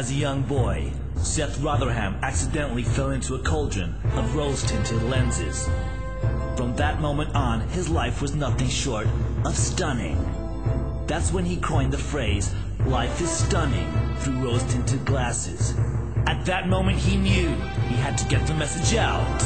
As a young boy, Seth Rotherham accidentally fell into a cauldron of rose-tinted lenses. From that moment on, his life was nothing short of stunning. That's when he coined the phrase, "Life is stunning through rose-tinted glasses." At that moment he knew he had to get the message out.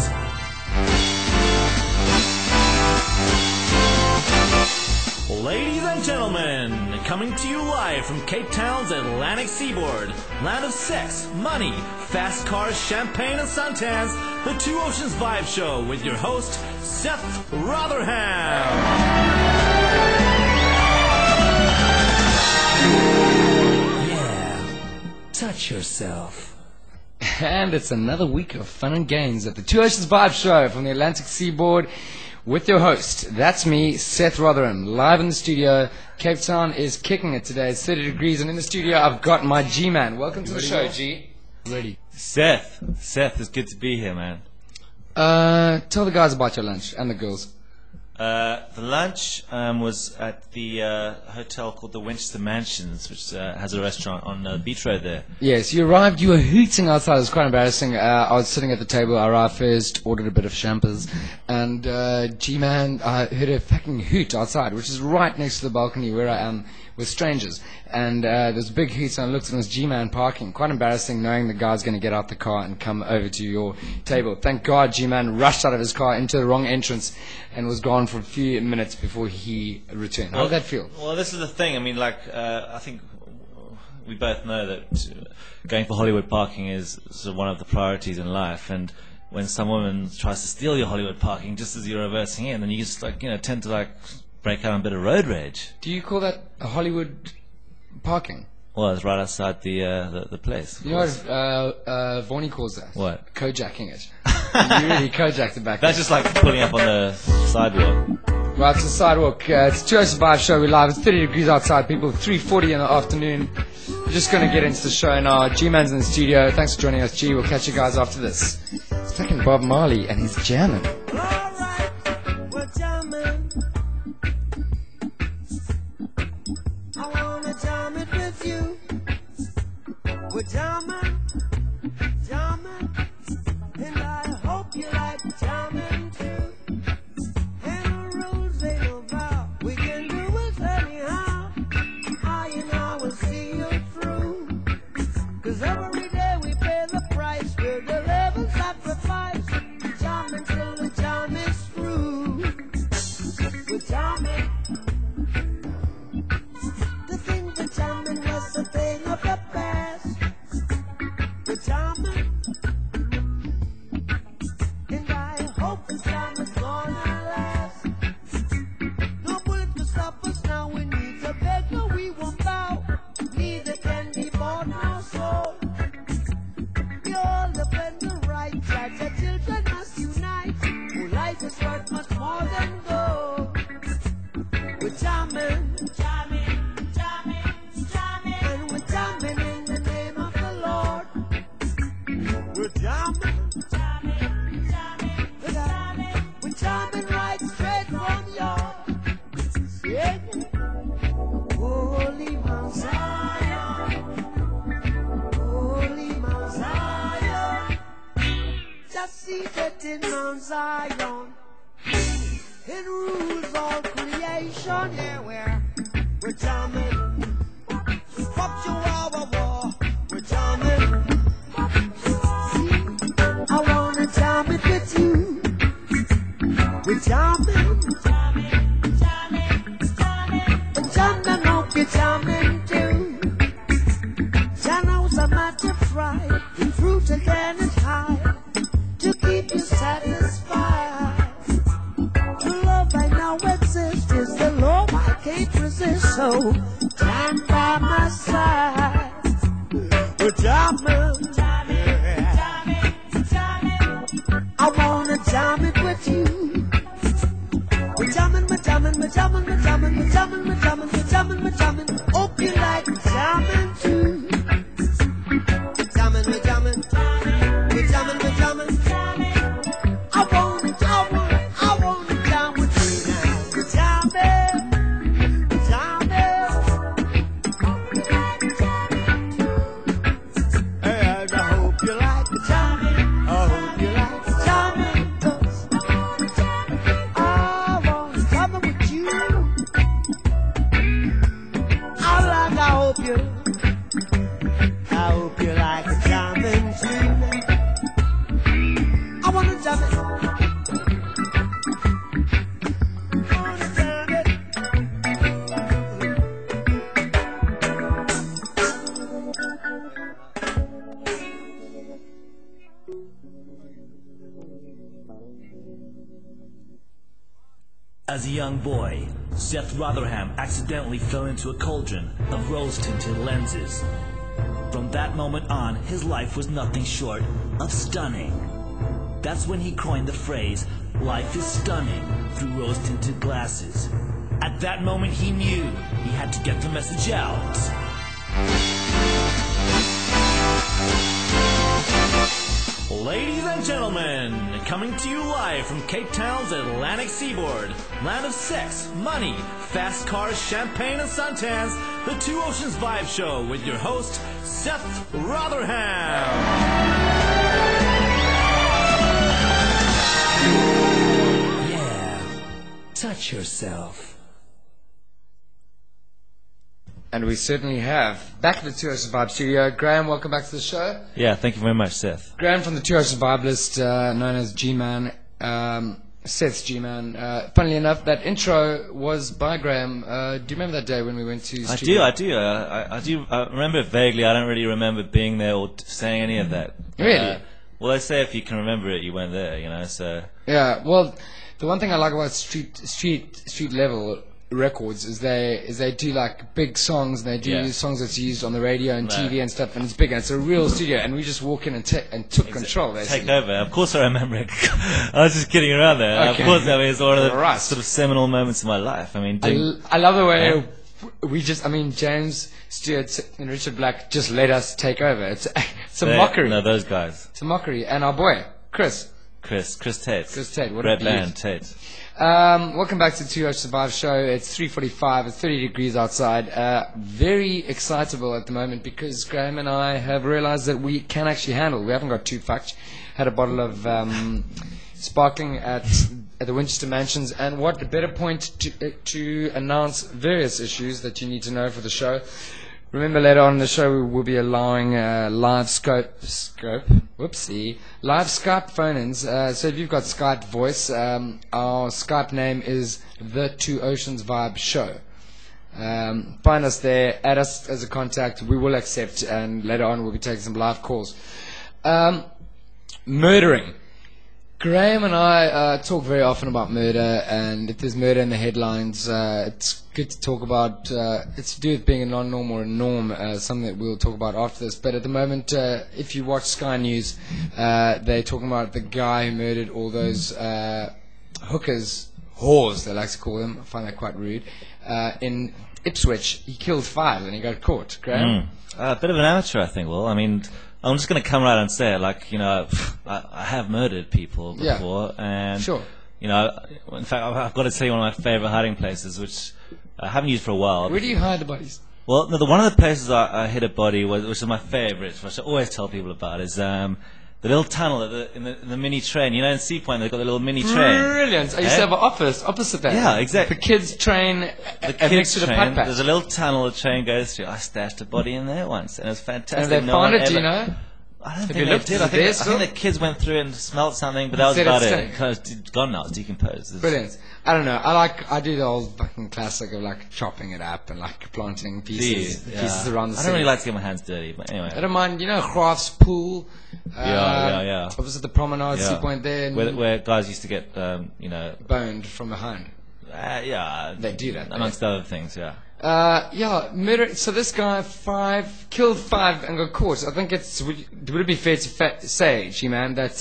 Ladies and gentlemen, coming to you live from Cape Town's Atlantic seaboard, land of sex, money, fast cars, champagne, and suntans, the Two Oceans Vibe Show with your host, Seth Rotherham. Yeah, touch yourself. And it's another week of fun and games at the Two Oceans Vibe Show from the Atlantic seaboard with your host. That's me, Seth Rotherham, live in the studio. Cape Town is kicking it today. It's 30 degrees, and in the studio I've got my G-Man. Welcome to the show, G. Ready. Seth, it's good to be here, man. Tell the guys about your lunch and the girls. The lunch was at the hotel called the Winchester Mansions, which has a restaurant on Beach Road there. Yes, you arrived, you were hooting outside. It was quite embarrassing. I was sitting at the table, I arrived first, ordered a bit of champers, and G-Man, I heard a fucking hoot outside, which is right next to the balcony where I am with strangers. And there's a big hoot, and I looked and it was G-Man parking. Quite embarrassing knowing the guy's going to get out the car and come over to your table. Thank God G-Man rushed out of his car into the wrong entrance and was gone for a few minutes before he returned. How did that feel? Well, this is the thing. I mean, I think we both know that going for Hollywood parking is sort of one of the priorities in life. And when some woman tries to steal your Hollywood parking just as you're reversing in, then you just tend to break out on a bit of road rage. Do you call that a Hollywood parking? Well, it's right outside the place. You know what Vaughnie calls that? What? Kojakking it. You really kojacked it back That's there. just like pulling up on the sidewalk. Right, it's the sidewalk. It's Two Oceans Vibe Show. We're live. It's 30 degrees outside, people. 3:40 in the afternoon. We're just going to get into the show now. G-Man's in the studio. Thanks for joining us, G. We'll catch you guys after this. It's fucking Bob Marley, and he's jamming. Alright, we're jamming. I wanna jam it with you. We're jamming, jamming, and I hope you like jamming too. And the rules ain't no vow. We can do it anyhow. I and I will see you through. 'Cause every day we pay the price. We'll deliver sacrifice. Jamming till the jam is through. We're jamming. To think that jamming was a thing of the past. We're jamming. And I hope the jam is gonna last. No bullet to stop us now. We need to beg, no, we won't bow. Neither can be bought nor sold. We all defend the right. Judge the children must unite. Who life is worth much more than gold. We're jamming, jamming, jamming, jamming, and we're jamming in the name of the Lord. We're jamming, jamming, jamming, jamming, we're jamming right straight from yours. Yeah. Holy Mount Zion, Holy Mount Zion, just seated in Mount Zion. It rules all creation, yeah, we're jamming. Fuck you, war, we're jamming. See, I wanna jam it with you. We're jamming, jamming, jamming, jamming. But jamming, hope you're jamming too. Janos are meant to fry, the fruit again is high, to keep you satisfied. True love I now exist is the love I can't resist. So stand by my side. We're jamming, jamming, jamming, jamming. I wanna jam it with you. We're jamming, we're jamming, we're jamming, we're jamming, we're jamming, we're jamming, we're jamming, we're jamming. Hope you like jamming too. We're jamming, we're jamming, we're jamming, we're jamming. I wanna jam with you now. We're jamming, we're jamming. As a young boy, Seth Rotherham accidentally fell into a cauldron of rose-tinted lenses. From that moment on, his life was nothing short of stunning. That's when he coined the phrase, "Life is stunning through rose-tinted glasses." At that moment, he knew he had to get the message out. Ladies and gentlemen, coming to you live from Cape Town's Atlantic seaboard, land of sex, money, fast cars, champagne, and suntans, the Two Oceans Vibe Show with your host, Seth Rotherham. Yeah, touch yourself. And we certainly have. Back at the Two Oceans Vibe studio. Graham, welcome back to the show. Yeah, thank you very much, Seth. Graham from the Two Oceans Vibe list, known as G-Man, Seth's G-Man. Funnily enough, that intro was by Graham. Do you remember that day when we went to studio? I do. I remember it vaguely. I don't really remember being there or saying any of that. Really? Well, they say if you can remember it, you weren't there, you know, so... Yeah, well, the one thing I like about street level records is they do like big songs, and they do songs that's used on the radio and TV and stuff, and it's big and it's a real studio, and we just walk in and took control basically. Take over. Of course I remember it. I was just kidding around there. Okay. Of course, I mean, it's one of the Right. sort of seminal moments in my life. I mean, I love the way James Stewart and Richard Black just let us take over. It's a mockery. No, those guys. It's a mockery. And our boy, Chris Tate. What Red a Band beaut. Tate. Welcome back to the Two Oceans Survive show. It's 3:45. It's 30 degrees outside. Very excitable at the moment because Graham and I have realized that we can actually handle. We haven't got too fucked. Had a bottle of sparkling at the Winchester Mansions, and what a better point to announce various issues that you need to know for the show. Remember, later on in the show, we will be allowing live Skype phone-ins. So if you've got Skype voice, our Skype name is The Two Oceans Vibe Show. Find us there, add us as a contact. We will accept, and later on we'll be taking some live calls. Murdering. Graham and I talk very often about murder, and if there's murder in the headlines, it's good to talk about. It's to do with being a non-norm or a norm, something that we'll talk about after this. But at the moment, if you watch Sky News, they're talking about the guy who murdered all those hookers, whores, they like to call them. I find that quite rude. In Ipswich, he killed 5 and he got caught. Graham? A bit of an amateur, I think. Well, I mean, I'm just going to come right and say it. Like, you know, I have murdered people before, and Sure. you know, in fact, I've got to tell you one of my favorite hiding places, which I haven't used for a while. Where do you hide the bodies? Well, no, one of the places I hid a body, which is my favourite, which I always tell people about, is the little tunnel in the mini train. You know, in Seapoint, they've got the little mini train. Brilliant. I used to have an office opposite that. Yeah, exactly. The kids' train next to the train, putt-pat. there's a little tunnel the train goes through. I stashed a body in there once, and it was fantastic. And they No found one it, do you ever- know? I don't Have think you they looked? did. Is I it there think still? the kids went through and smelled something, but that was Said about it's it. It's gone now. It's decomposed. It's- Brilliant. I don't know. I do the old fucking classic of like chopping it up and like planting pieces around the I city. don't really like to get my hands dirty, but anyway. I don't mind, you know, Crafts Pool. Yeah. Opposite the promenade, Yeah. Seapoint there, and Where guys used to get, you know, boned from behind. They do that, amongst other things. Yeah. Murder. So this guy killed 5 and got caught. I think would it be fair to say, G-Man, that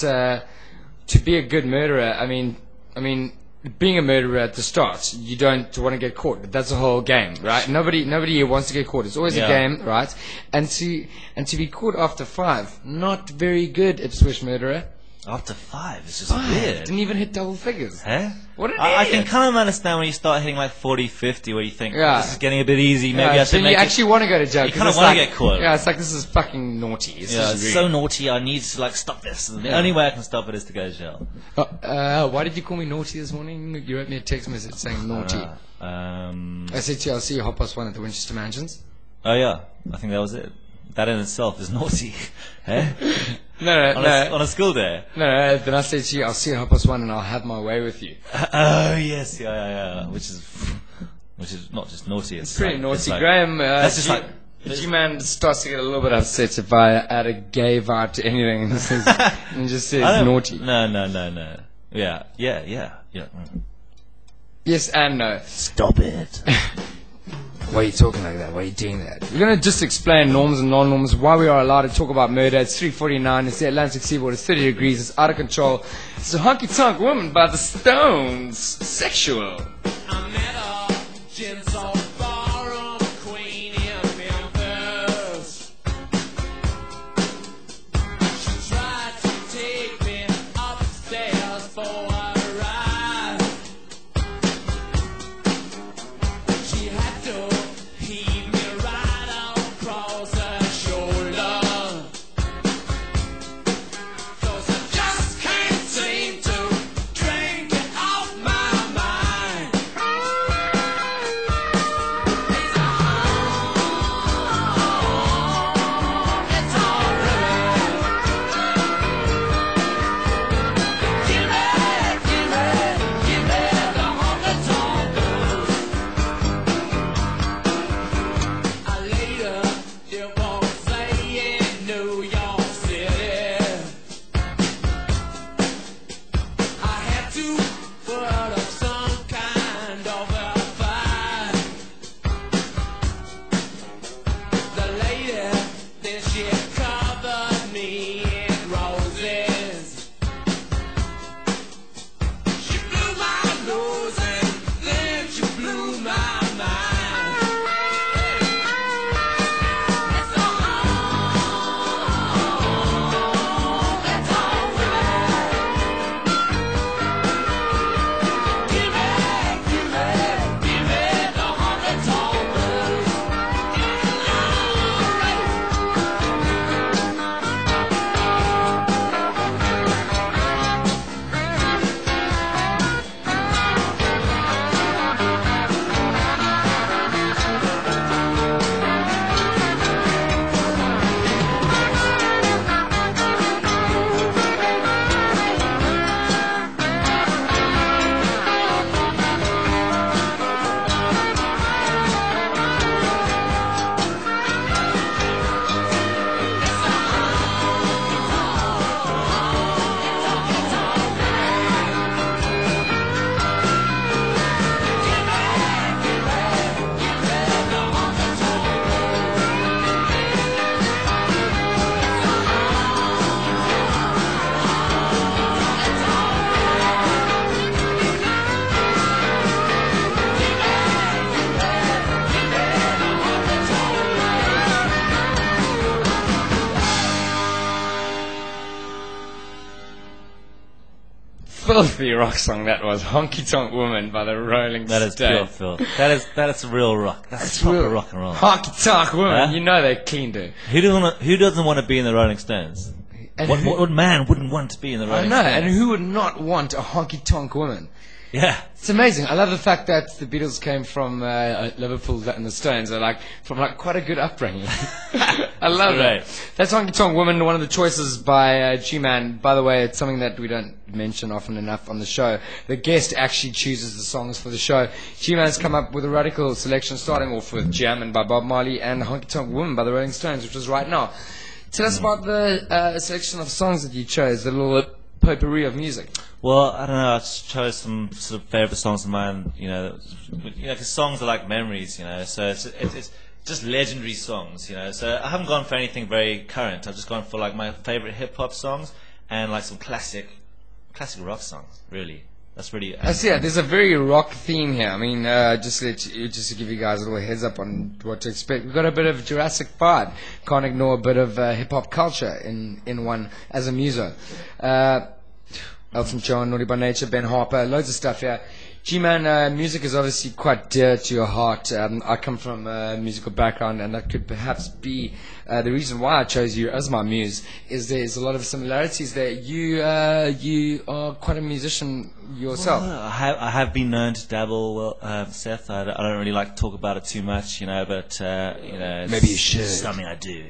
to be a good murderer, I mean, being a murderer at the start, you don't want to get caught. That's the whole game, right? Nobody here wants to get caught. It's always a game, right? And to be caught after 5, not very good, Ipswich murderer. After 5, it's just 5 weird. didn't even hit double figures. Huh? What an I idiot. can kind of understand when you start hitting like 40, 50, where you think, Yeah. this is getting a bit easy, maybe I should then make you it... actually want to go to jail. You 'cause kinda it's wanna like- get caught. Yeah, it's like, this is fucking naughty. It's Yeah, just it's rude. so naughty, I need to like stop this. And the only way I can stop it is to go to jail. Why did you call me naughty this morning? You wrote me a text message saying naughty. I said to you, I'll see you 1:30 at the Winchester Mansions. Oh yeah, I think that was it. That in itself is naughty. Eh? No. On a school day. No, then I said to you, I'll see you 1:30 and I'll have my way with you. Oh yes, yeah. Which is not just naughty. It's Pretty like, naughty. it's like- Graham, that's just like. G-Man starts to get a little bit upset if I add a gay vibe to anything and just says I don't- naughty. No. Yeah. Mm. Yes and no. Stop it. Why are you talking like that? Why are you doing that? We're going to just explain norms and non-norms, why we are allowed to talk about murder. It's 3:49, it's the Atlantic seaboard, it's 30 degrees, it's out of control. It's a Honky Tonk Woman by the Stones. Sexual. I met a gentle ballroom queen in Memphis. She tried to take me upstairs for a ride. She had to heave me right across her shoulder. 'Cause I just can't seem to drink it off my mind. It's alright. Give me the honky tonk blues. I later divorcee in New York City. I had to put up some kind of a fight. The lady, then she covered me in roses. She blew my nose and then she blew my mind. It's alright. Give me the honky tonk blues. It's alright. Filthy rock song that was. Honky Tonk Woman by the Rolling That is pure Stones. filth. That is real rock. That's proper real. rock and roll. Honky Tonk Woman. Huh? You know they cleaned her. Who doesn't want to be in the Rolling Stones? And What man wouldn't want to be in the I Rolling know, Stones? and who would not want a honky tonk woman? Yeah. It's amazing. I love the fact that the Beatles came from Liverpool and the Stones are from quite a good upbringing. I love Right. that. That's Honky Tonk Woman, one of the choices by G-Man. By the way, it's something that we don't mention often enough on the show. The guest actually chooses the songs for the show. G-Man's come up with a radical selection, starting off with Jammin' by Bob Marley and Honky Tonk Woman by the Rolling Stones, which is right now. Tell us about the selection of songs that you chose, the little potpourri of music. Well, I don't know. I just chose some sort of favorite songs of mine. Because songs are like memories. So it's just legendary songs. So I haven't gone for anything very current. I've just gone for like my favorite hip hop songs and like some classic rock songs. Really, that's really. I see. There's a very rock theme here. I mean, just to give you guys a little heads up on what to expect. We've got a bit of Jurassic 5. Can't ignore a bit of hip hop culture in one as a muso. Elton John, Naughty by Nature, Ben Harper, loads of stuff here. G-Man, music is obviously quite dear to your heart. I come from a musical background, and that could perhaps be the reason why I chose you as my muse. Is there's a lot of similarities there. You are quite a musician yourself. Well, I have been known to dabble, Seth. I don't really like to talk about it too much, but it's Maybe you should. something I do.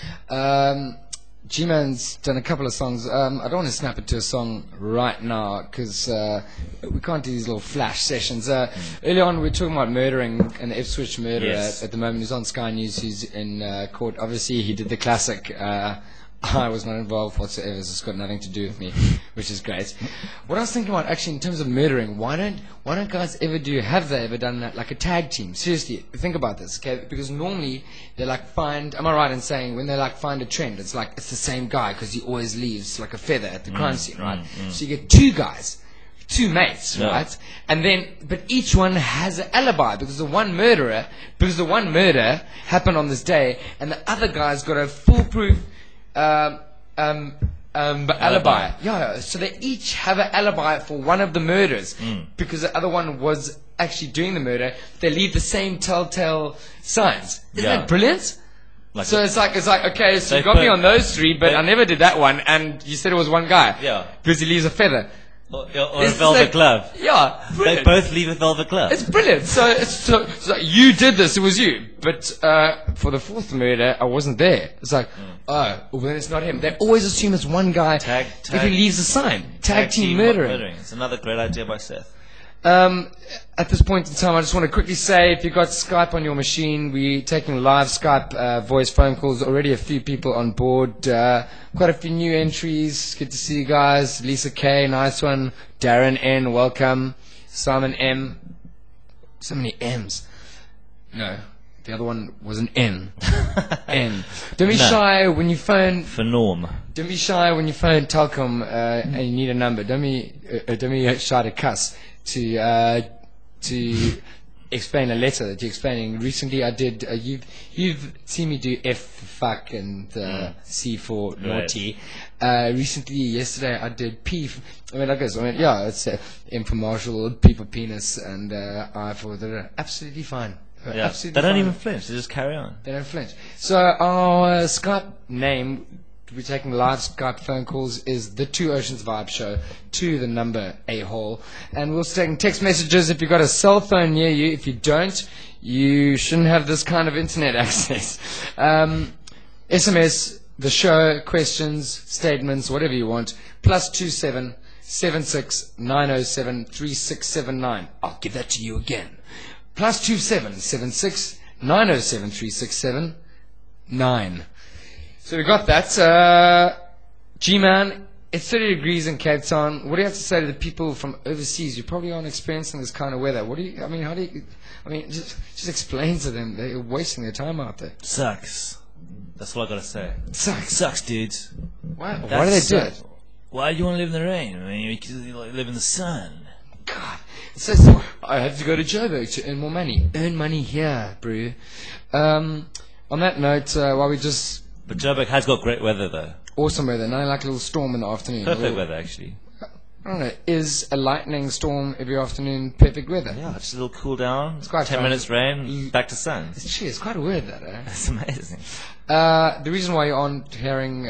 G-Man's done a couple of songs. I don't want to snap it to a song right now because we can't do these little flash sessions. Early on, we were talking about murdering an Ipswich murderer Yes. at the moment. He's on Sky News. He's in court. Obviously, he did the classic I was not involved whatsoever. It's got nothing to do with me, which is great. What I was thinking about, actually, in terms of murdering, why don't guys have they ever done that, like a tag team? Seriously, think about this, okay? Because normally they am I right in saying when they find a trend, it's the same guy because he always leaves like a feather at the crime scene, right? So you get two mates, Yeah. right? And then, but each one has an alibi because the one murder happened on this day, and the other guy's got a foolproof alibi. Yeah, so they each have an alibi for one of the murders because the other one was actually doing the murder. They leave the same telltale signs. Isn't Yeah. that brilliant? Like So a- it's like okay, so you They got me put- on those three, but they- I never did that one, and you said it was one guy. Yeah. because he leaves a feather. or a It's velvet like- glove. Yeah, They brilliant. both leave a velvet glove. It's brilliant. So it's like, you did this, it was you. But for the fourth murder, I wasn't there. It's like, oh, well, then it's not him. They always assume it's one guy Tag- if he leaves a sign. Tag team murdering. It's another great idea by Seth. At this point in time, I just want to quickly say, if you've got Skype on your machine, we're taking live Skype voice phone calls. Already a few people on board. Quite a few new entries. Good to see you guys. Lisa K, nice one. Darren N, welcome. Simon M. So many M's. No, the other one was an N. N. Don't be No. shy when you phone. For Norm. Don't be shy when you phone Telkom and you need a number. Don't be shy to cuss to explain a letter that you're explaining. Recently, I did. You've seen me do F for fuck and C for naughty. Recently, yesterday, I did P. Yeah, it's M for Marshall, P for penis, and I for the. Absolutely fine. Yeah. Absolutely They don't fine. even flinch. They just carry on. They don't flinch. So our Skype name, we're taking live Skype phone calls, is the Two Oceans Vibe Show to the number A-hole. And we're also taking text messages if you've got a cell phone near you. If you don't, you shouldn't have this kind of internet access. SMS, the show, questions, statements, whatever you want, +27 76 907 3679. I'll give that to you again. +27 76 907 3679. So we got that. G-Man, it's 30 degrees in Cape Town. What do you have to say to the people from overseas? You probably aren't experiencing this kind of weather. Just explain to them. They're wasting their time out there. Sucks. That's all I gotta say. Sucks. Sucks, dudes. Why do they do it? Why do you want to live in the rain? I mean, because you live in the sun. God. It says, I have to go to Joburg to earn more money. Earn money here, bro. On that note, while we just... But Joburg has got great weather, though. Awesome weather. Now like a little storm in the afternoon. Perfect weather, actually. I don't know. Is a lightning storm every afternoon perfect weather? Yeah, just a little cool down. It's quite 10 fun. minutes rain, back to sun. It's quite a word, that, eh? It's amazing. The reason why you aren't hearing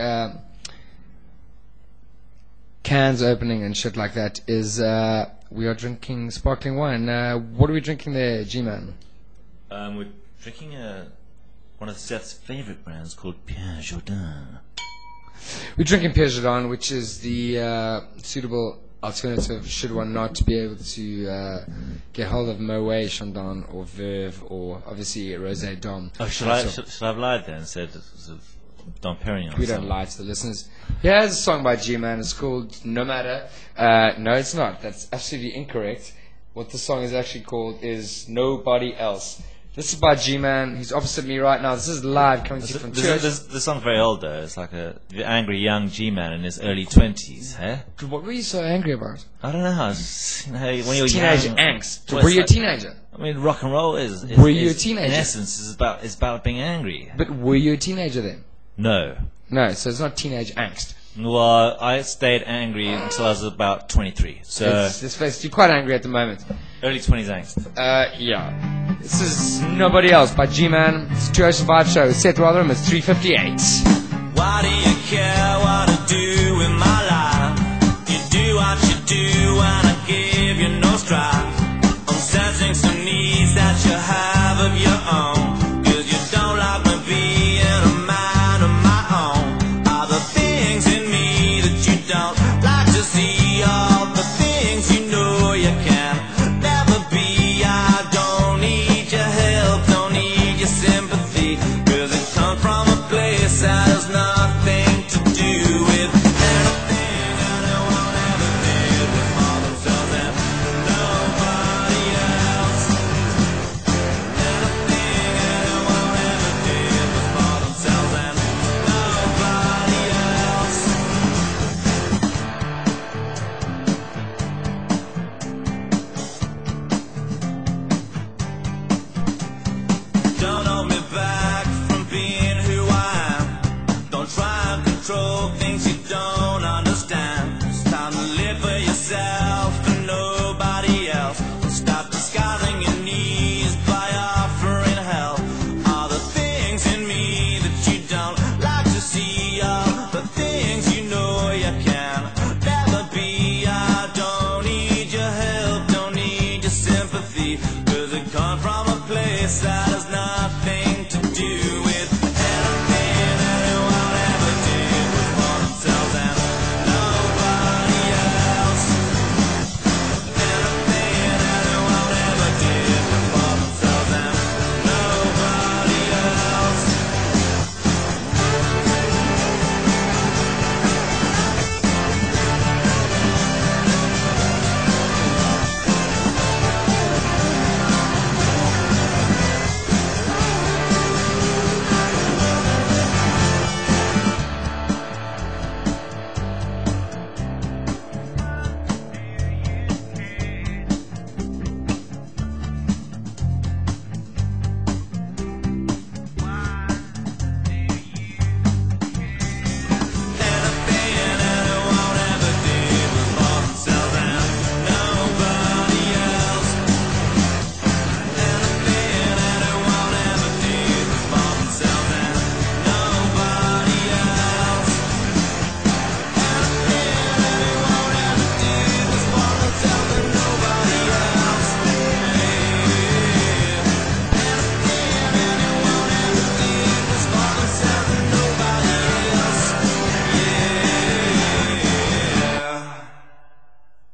cans opening and shit like that is we are drinking sparkling wine. What are we drinking there, G-Man? We're drinking one of Seth's favorite brands called Pierre Jourdain. We're drinking Pierre Jourdain, which is the suitable alternative should one not be able to get hold of Moet Chandon or Veuve or obviously Rosé Dom. Oh, should I have lied there and said sort of Dom Perignon? We don't lie to the listeners. Here's a song by G-Man. It's called No Matter. No, it's not. That's absolutely incorrect. What the song is actually called is Nobody Else. This is by G-Man. He's opposite me right now. This is live coming to you from church. This song's very old, though. It's like the angry young G-man in his early 20s, eh? What were you so angry about? I don't know. It's, when you're Teenage young, angst. well, Were you a it's like- teenager? I mean, rock and roll is Were you a teenager? In essence, is about being angry. But were you a teenager then? No. No, so it's not teenage angst. Well, I stayed angry until I was about 23. So Let's face it, you're quite angry at the moment. early 20s angst. Yeah. This is Nobody Else by G-Man. It's a 2 Ocean Vibe Show. Seth Rotherham. It's 3:58. Why do you care what I do with my life? You do what you do and I give you no strife. I'm sensing some needs that you have of your own. 'Cause you don't like me being a man of my own. Are the things in me that you don't like to see? All the things you know you can never be. I don't need your help, don't need your sympathy. 'Cause it comes from a place that has nothing to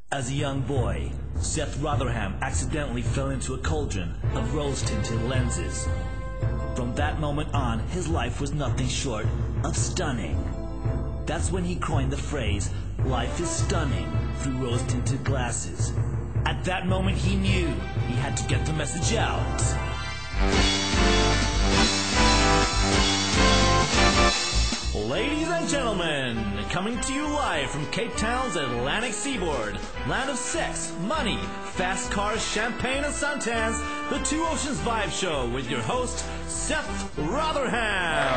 As a young boy, Seth Rotherham accidentally fell into a cauldron of rose-tinted lenses. From that moment on, his life was nothing short of stunning. That's when he coined the phrase, "Life is stunning through rose-tinted glasses." At that moment he knew he had to get the message out. Ladies and gentlemen, coming to you live from Cape Town's Atlantic seaboard, land of sex, money, fast cars, champagne, and suntans, the Two Oceans Vibe Show with your host, Seth Rotherham.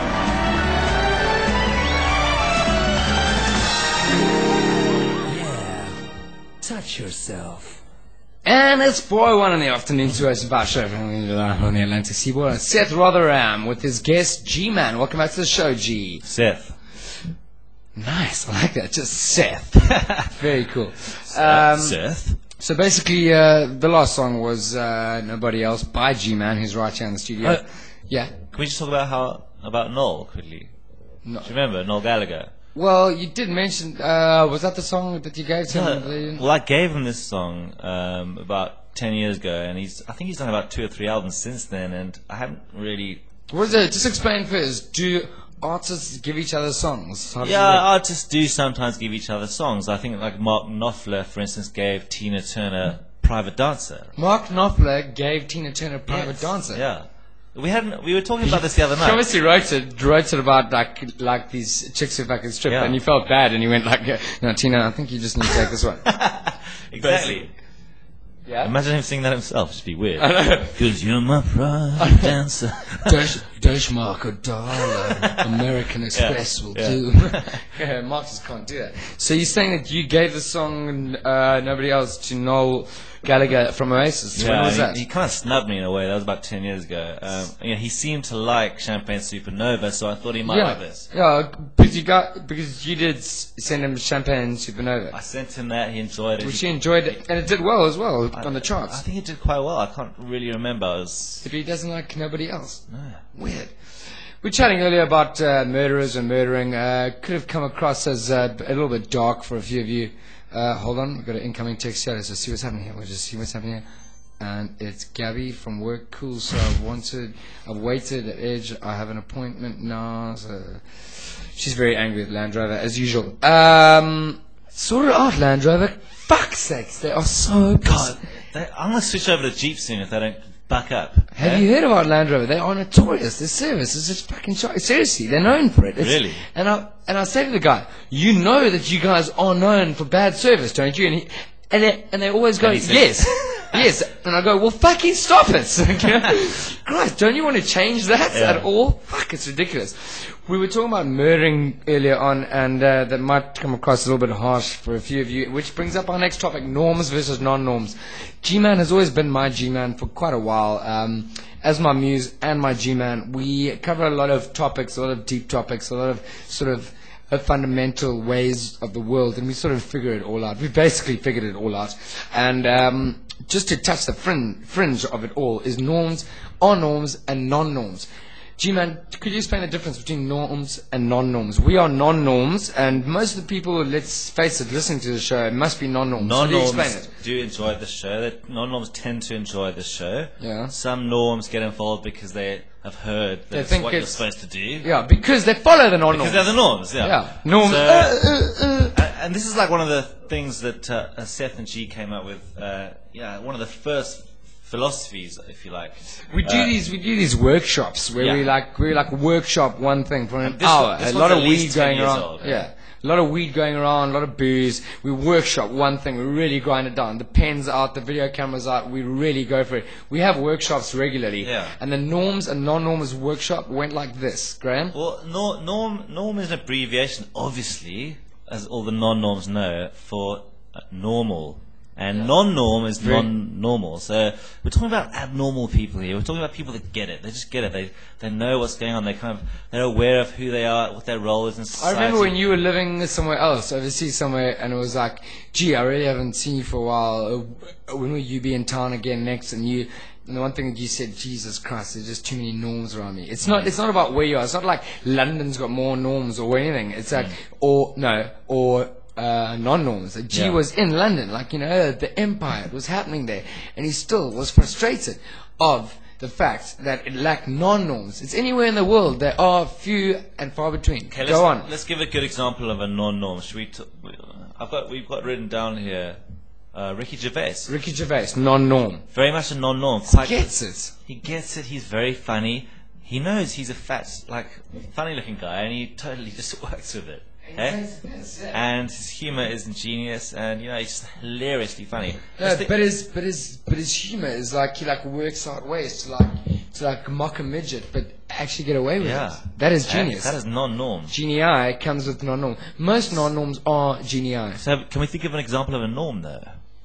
Yeah, touch yourself. And it's 4:01 in the afternoon to us about show from on the Atlantic seaboard. Seth Rotherham with his guest G-Man. Welcome back to the show, G. Seth. Nice, I like that. Just Seth. Very cool. Seth. So basically, the last song was Nobody Else by G-Man, who's right here in the studio. Yeah. Can we just talk about Noel quickly? No. Do you remember Noel Gallagher? Well, you did mention, was that the song that you gave to him? Well, I gave him this song about 10 years ago, and I think he's done about 2 or 3 albums since then, and I haven't really... What is it? Just explain first. Do artists give each other songs? How does it Yeah, work? artists do sometimes give each other songs. I think like Mark Knopfler, for instance, gave Tina Turner Private Dancer. Mark Knopfler gave Tina Turner Private Yes, Dancer. Yeah. We were talking about this the other He night. obviously wrote it about like these chicks who fucking strip, Yeah. and he felt bad, and he went like, "No, Tina, I think you just need to take this one." Exactly. Yeah. Imagine him singing that himself. It'd be weird. I know. Because you're my private dancer. Dash mark a dollar. American Express will yeah. do. Yeah, Mark just can't do that. So you're saying that you gave the song Nobody Else to Noel Gallagher from Oasis. When was that? He kind of snubbed me in a way. That was about 10 years ago. He seemed to like Champagne Supernova, so I thought he might like this. Yeah, because you did send him Champagne Supernova. I sent him that. He enjoyed it. Which he enjoyed it, and it did well as well on the charts. I think it did quite well. I can't really remember. But he doesn't like nobody else. No. Weird. We were chatting earlier about murderers and murdering. Could have come across as a little bit dark for a few of you. Hold on, we've got an incoming text here. Let's just see what's happening here. We'll just see what's happening here. And it's Gabby from work. Cool. So I've waited at Edge. I have an appointment now. So she's very angry with Land Rover as usual. Sort it out, Land Rover. Fuck's sakes, they are so God, I'm going to switch over to Jeep soon if they don't back up. Have you heard about Land Rover? They are notorious. Their service is just fucking seriously, they're known for it. Really? And I say to the guy, you know that you guys are known for bad service, don't you? And they always go, And he says- yes, yes. And I go, well, fucking stop it. Christ, don't you want to change that Yeah. at all? Fuck, it's ridiculous. We were talking about murdering earlier on, and that might come across a little bit harsh for a few of you, which brings up our next topic, norms versus non-norms. G-Man has always been my G-Man for quite a while. As my muse and my G-Man, we cover a lot of topics, a lot of deep topics, a lot of sort of fundamental ways of the world, and we sort of figure it all out. We basically figured it all out. And just to touch the fringe of it all is norms, are norms, and non-norms. G-Man, could you explain the difference between norms and non-norms? We are non-norms, and most of the people, let's face it, listening to the show, it must be non-norms. So do you explain Non-norms it? do enjoy the show. Non-norms tend to enjoy the show. Yeah. Some norms get involved because they have heard that They it's think what you're it's- supposed to do. Yeah, because they follow the non-norms. Because they're the norms, yeah. Yeah, norms. So- and this is like one of the things that Seth and G came up with. One of the first philosophies, if you like. We do these workshops where Yeah. we workshop one thing for an this hour. this A one's lot at of least weed 10 going years around. old, Yeah. A lot of weed going around, a lot of booze. We workshop one thing. We really grind it down. The pen's out, the video camera's out. We really go for it. We have workshops regularly. Yeah. And the norms and non-norms workshop went like this, Graham. Well, norm is an abbreviation, obviously, as all the non-norms know, for normal. And non-norm is non-normal. So we're talking about abnormal people here. We're talking about people that get it. They just get it. They know what's going on. They're aware of who they are, what their role is in I society. remember when you were living somewhere else, overseas somewhere, and it was like, gee, I really haven't seen you for a while. When will you be in town again next? And the one thing that you said, Jesus Christ, there's just too many norms around me. It's not about where you are. It's not like London's got more norms or anything. It's like, non-norms. G Yeah. was in London, like, the empire was happening there, and he still was frustrated of the fact that it lacked non-norms. It's anywhere in the world, there are few and far between. Okay, Go on. Let's give a good example of a non-norm. Should we've got written down here, Ricky Gervais. Ricky Gervais, non-norm. Very much a non-norm. Gets it. He gets it. He's very funny. He knows he's a fat, funny-looking guy, and he totally just works with it. Eh? And his humor is ingenious, and he's just hilariously funny. No, but his humor is like he works out ways to mock a midget, but actually get away with Yeah. it. That is genius. That is non-norm. Genii comes with non-norm. Most non-norms are genii. So can we think of an example of a norm though?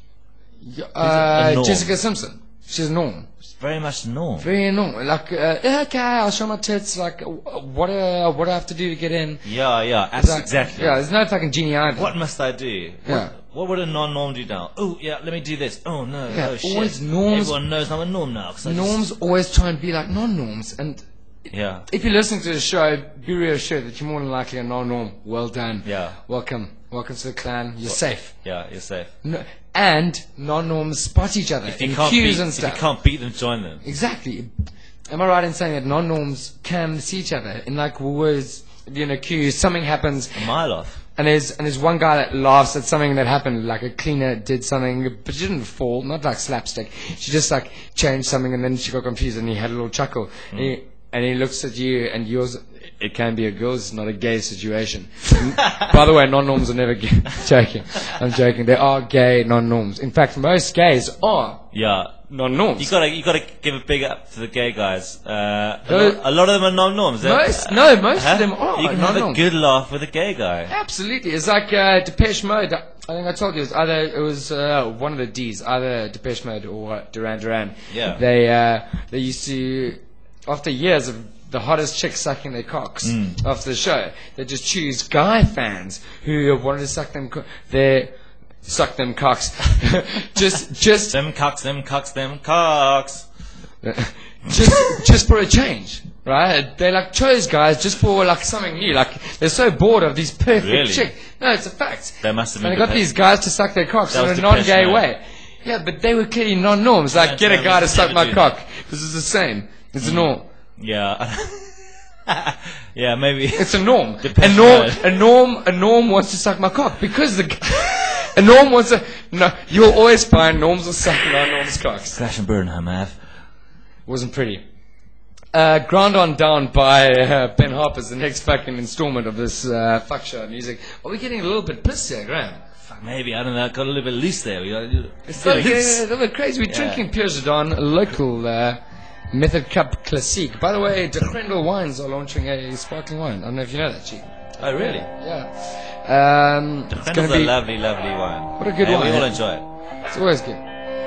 a norm? Jessica Simpson. She's a norm. It's very much norm. Very normal. Okay, I'll show my tits. What do I have to do to get in? Yeah, It's exactly. Yeah, there's no fucking genie either. What must I do? Yeah. What would a non-norm do now? Oh, yeah, let me do this. Oh, no. Yeah, Oh, shit. always norms- Everyone knows I'm a norm now. 'cause I Norms always try and be like non-norms, and Yeah. if you're listening to the show, be reassured that you're more than likely a non-norm. Well done. Yeah. Welcome to the clan. You're safe. Yeah, you're safe. No, and non-norms spot each other If you in can't queues beat, and if you stuff. can't beat them, join them. Exactly. Am I right in saying that non-norms can see each other in words? Queues. Something happens, A mile off. and there's one guy that laughs at something that happened, like a cleaner did something, but she didn't fall, not like slapstick. She just changed something, and then she got confused, and he had a little chuckle. And he looks at you, and yours. It can be a girl's, it's not a gay situation. By the way, non-norms are never gay. Joking. I'm joking. There are gay non-norms. In fact, most gays are Yeah. non-norms. You gotta give a big up to the gay guys. Those- A lot of them are non-norms. Most of them are You can have a non-norms. good laugh with a gay guy. Absolutely. It's like Depeche Mode. I think I told you it was one of the D's, either Depeche Mode or Duran Duran. Yeah. They used to, after years of the hottest chicks sucking their cocks after the show, they just choose guy fans who wanted to suck them cocks. just Them cocks. just for a change, right? They chose guys just for something new. They're so bored of these perfect Really? chicks. No, it's a fact. They must have been And they got Depeche- these guys to suck their cocks That in was a Depeche non-gay Mode. way. Yeah, but they were clearly non-norms. Get a Depeche guy to Mode suck never my do cock. that. This is the same. It's a norm. Yeah. Yeah, maybe. It's a norm. Depeche A norm wants to suck my cock because a norm wants to. No, you'll always find norms will suck non-norms cocks. Crash and burn, Mav. Wasn't pretty. Ground on Down by Ben Harper's the next fucking installment of this fuck show music. Are we getting a little bit pissed here, Graham? Maybe, I don't know, got a little bit loose there. It's getting a little bit crazy. We're drinking Pure Jardin, a local Method Cup Classique. By the way, De Grendel Wines are launching a sparkling wine. I don't know if you know that, Chief. Oh, really? Yeah. It's It's going to a be. lovely, lovely wine. What a good Yeah, wine, we all eh? enjoy it. It's always good.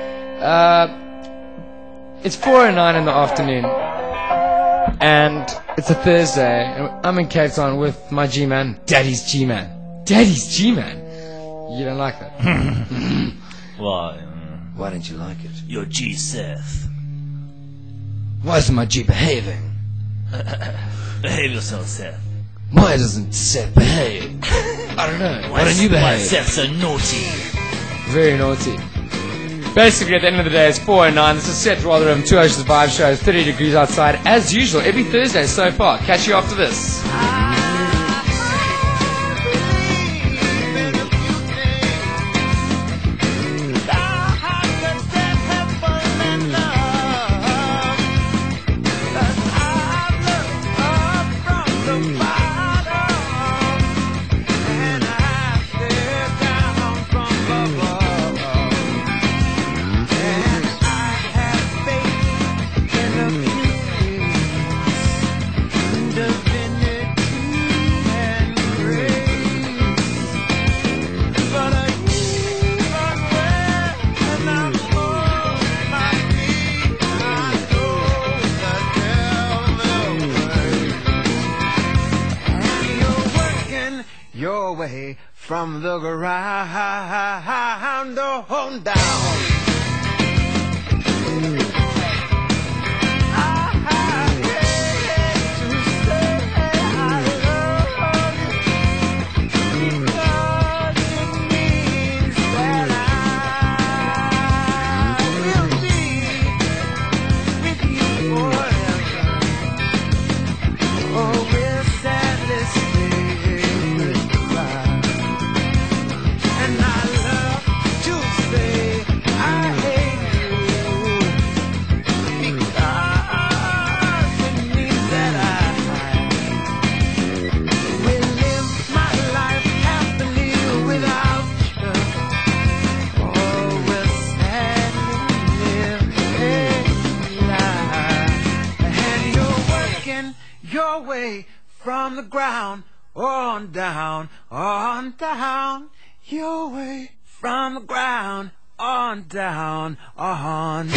It's 4:09 in the afternoon, and it's a Thursday, and I'm in Cape Town with my G-man, Daddy's G-man. Daddy's G-man. You don't like that? Well, Why don't you like it? Your G Seth. Why isn't my G behaving? Behave yourself, Seth. Why doesn't Seth behave? I don't know. Why don't you Why behave? Seth's so naughty? Very naughty. Basically, at the end of the day, it's 4:09. This is Seth Rotherham, 2 Oceans Vibe Show, 30 degrees outside, as usual, every Thursday so far. Catch you after this. Your way from the ground on down. I hate to say I love you because way from the ground on down, your way from the ground on down, on.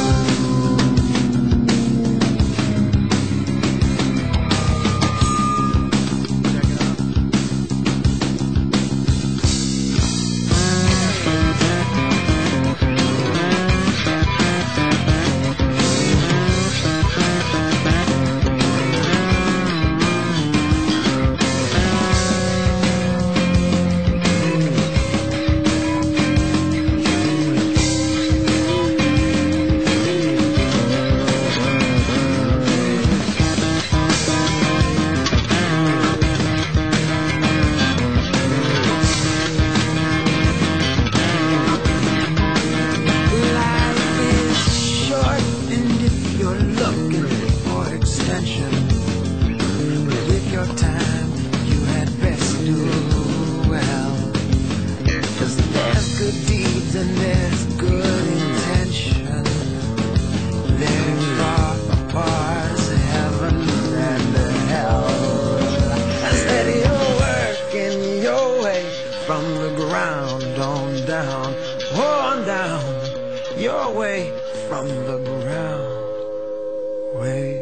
Your way from the ground, way.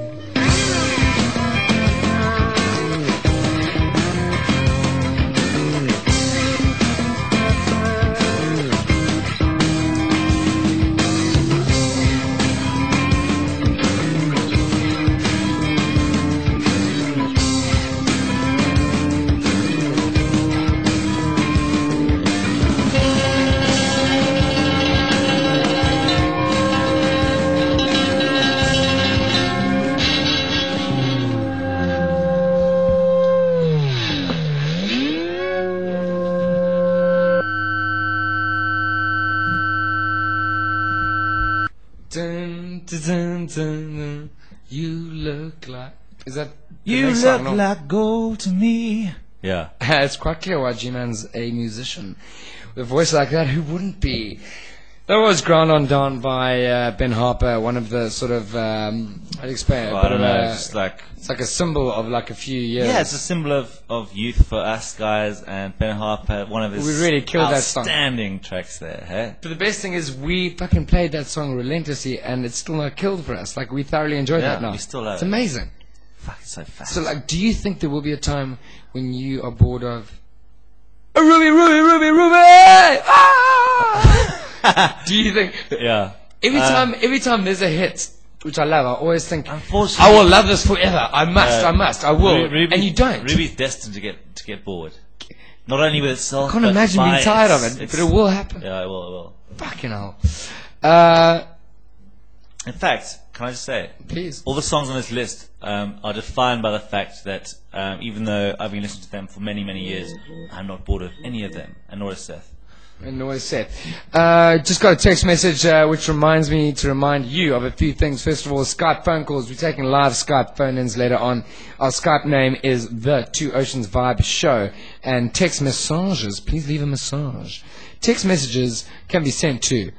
Dun, dun, dun, dun, dun. You look like... Is that the You next look song? No. like gold to me. Yeah. It's quite clear why G-Man's a musician. With a voice like that, who wouldn't be? That was ground on down by Ben Harper, one of the sort of, how do you explain it? Well, I don't know. It's like, It's like a symbol of like a few years. yeah, it's a symbol of youth for us guys, and Ben Harper, one of his We really killed that song. outstanding tracks there, hey? But the best thing is we fucking played that song relentlessly and it's still not killed for us. Like we thoroughly enjoyed Yeah, that now. we still love It's it. amazing. Fuck, it's so fast. So like, do you think there will be a time when you are bored of Ruby, Ruby, Ruby, Ruby? Ah! Do you think yeah. every time there's a hit, which I love, I always think Unfortunately, I will love this forever. I must, I will. Ruby, and you don't. Ruby's destined to get bored. Not only with itself, I can't but imagine by being tired of its- it, its- but it will happen. Yeah, it will, it will. Fucking hell. In fact, can I just say, Please. all the songs on this list are defined by the fact that even though I've been listening to them for many, many years, I'm not bored of any of them, and nor is Seth. And noise set. Just got a text message which reminds me to remind you of a few things. First of all, Skype phone calls. We're taking live Skype phone-ins later on. Our Skype name is The Two Oceans Vibe Show. And text messages, please leave a message. Text messages can be sent to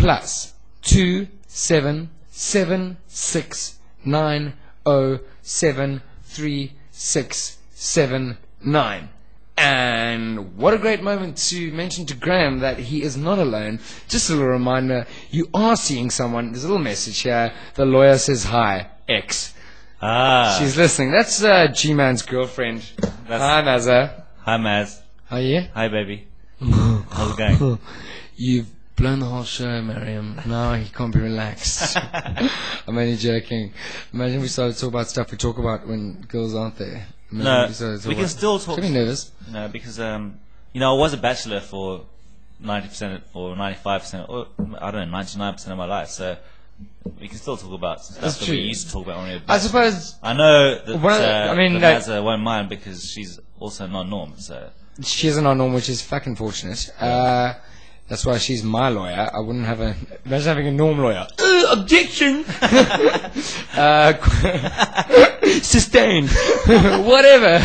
+2777690736679. And what a great moment to mention to Graham that he is not alone. Just a little reminder, you are seeing someone. There's a little message here. The lawyer says hi, X. Ah, She's listening. That's G-Man's girlfriend. Hi, Mazza. hi Maz. How are you? Hi baby. How's it going? You've blown the whole show, Miriam. Now he can't be relaxed. I'm only joking. Imagine we started to talk about stuff we talk about when girls aren't there. Imagine No, started to talk we can about- still talk. Should be nervous. No, because I was a bachelor for 90% or 95%, or I don't know, 99% of my life. So we can still talk about some That's stuff that true. we used to talk about when we were I bachelors. suppose I know that One of the- I mean, that like- Mazza won't mind because she's also non-norm. So she isn't on norm, which is fucking fortunate. That's why she's my lawyer. I wouldn't have imagine having a norm lawyer. Objection. Sustained. Whatever.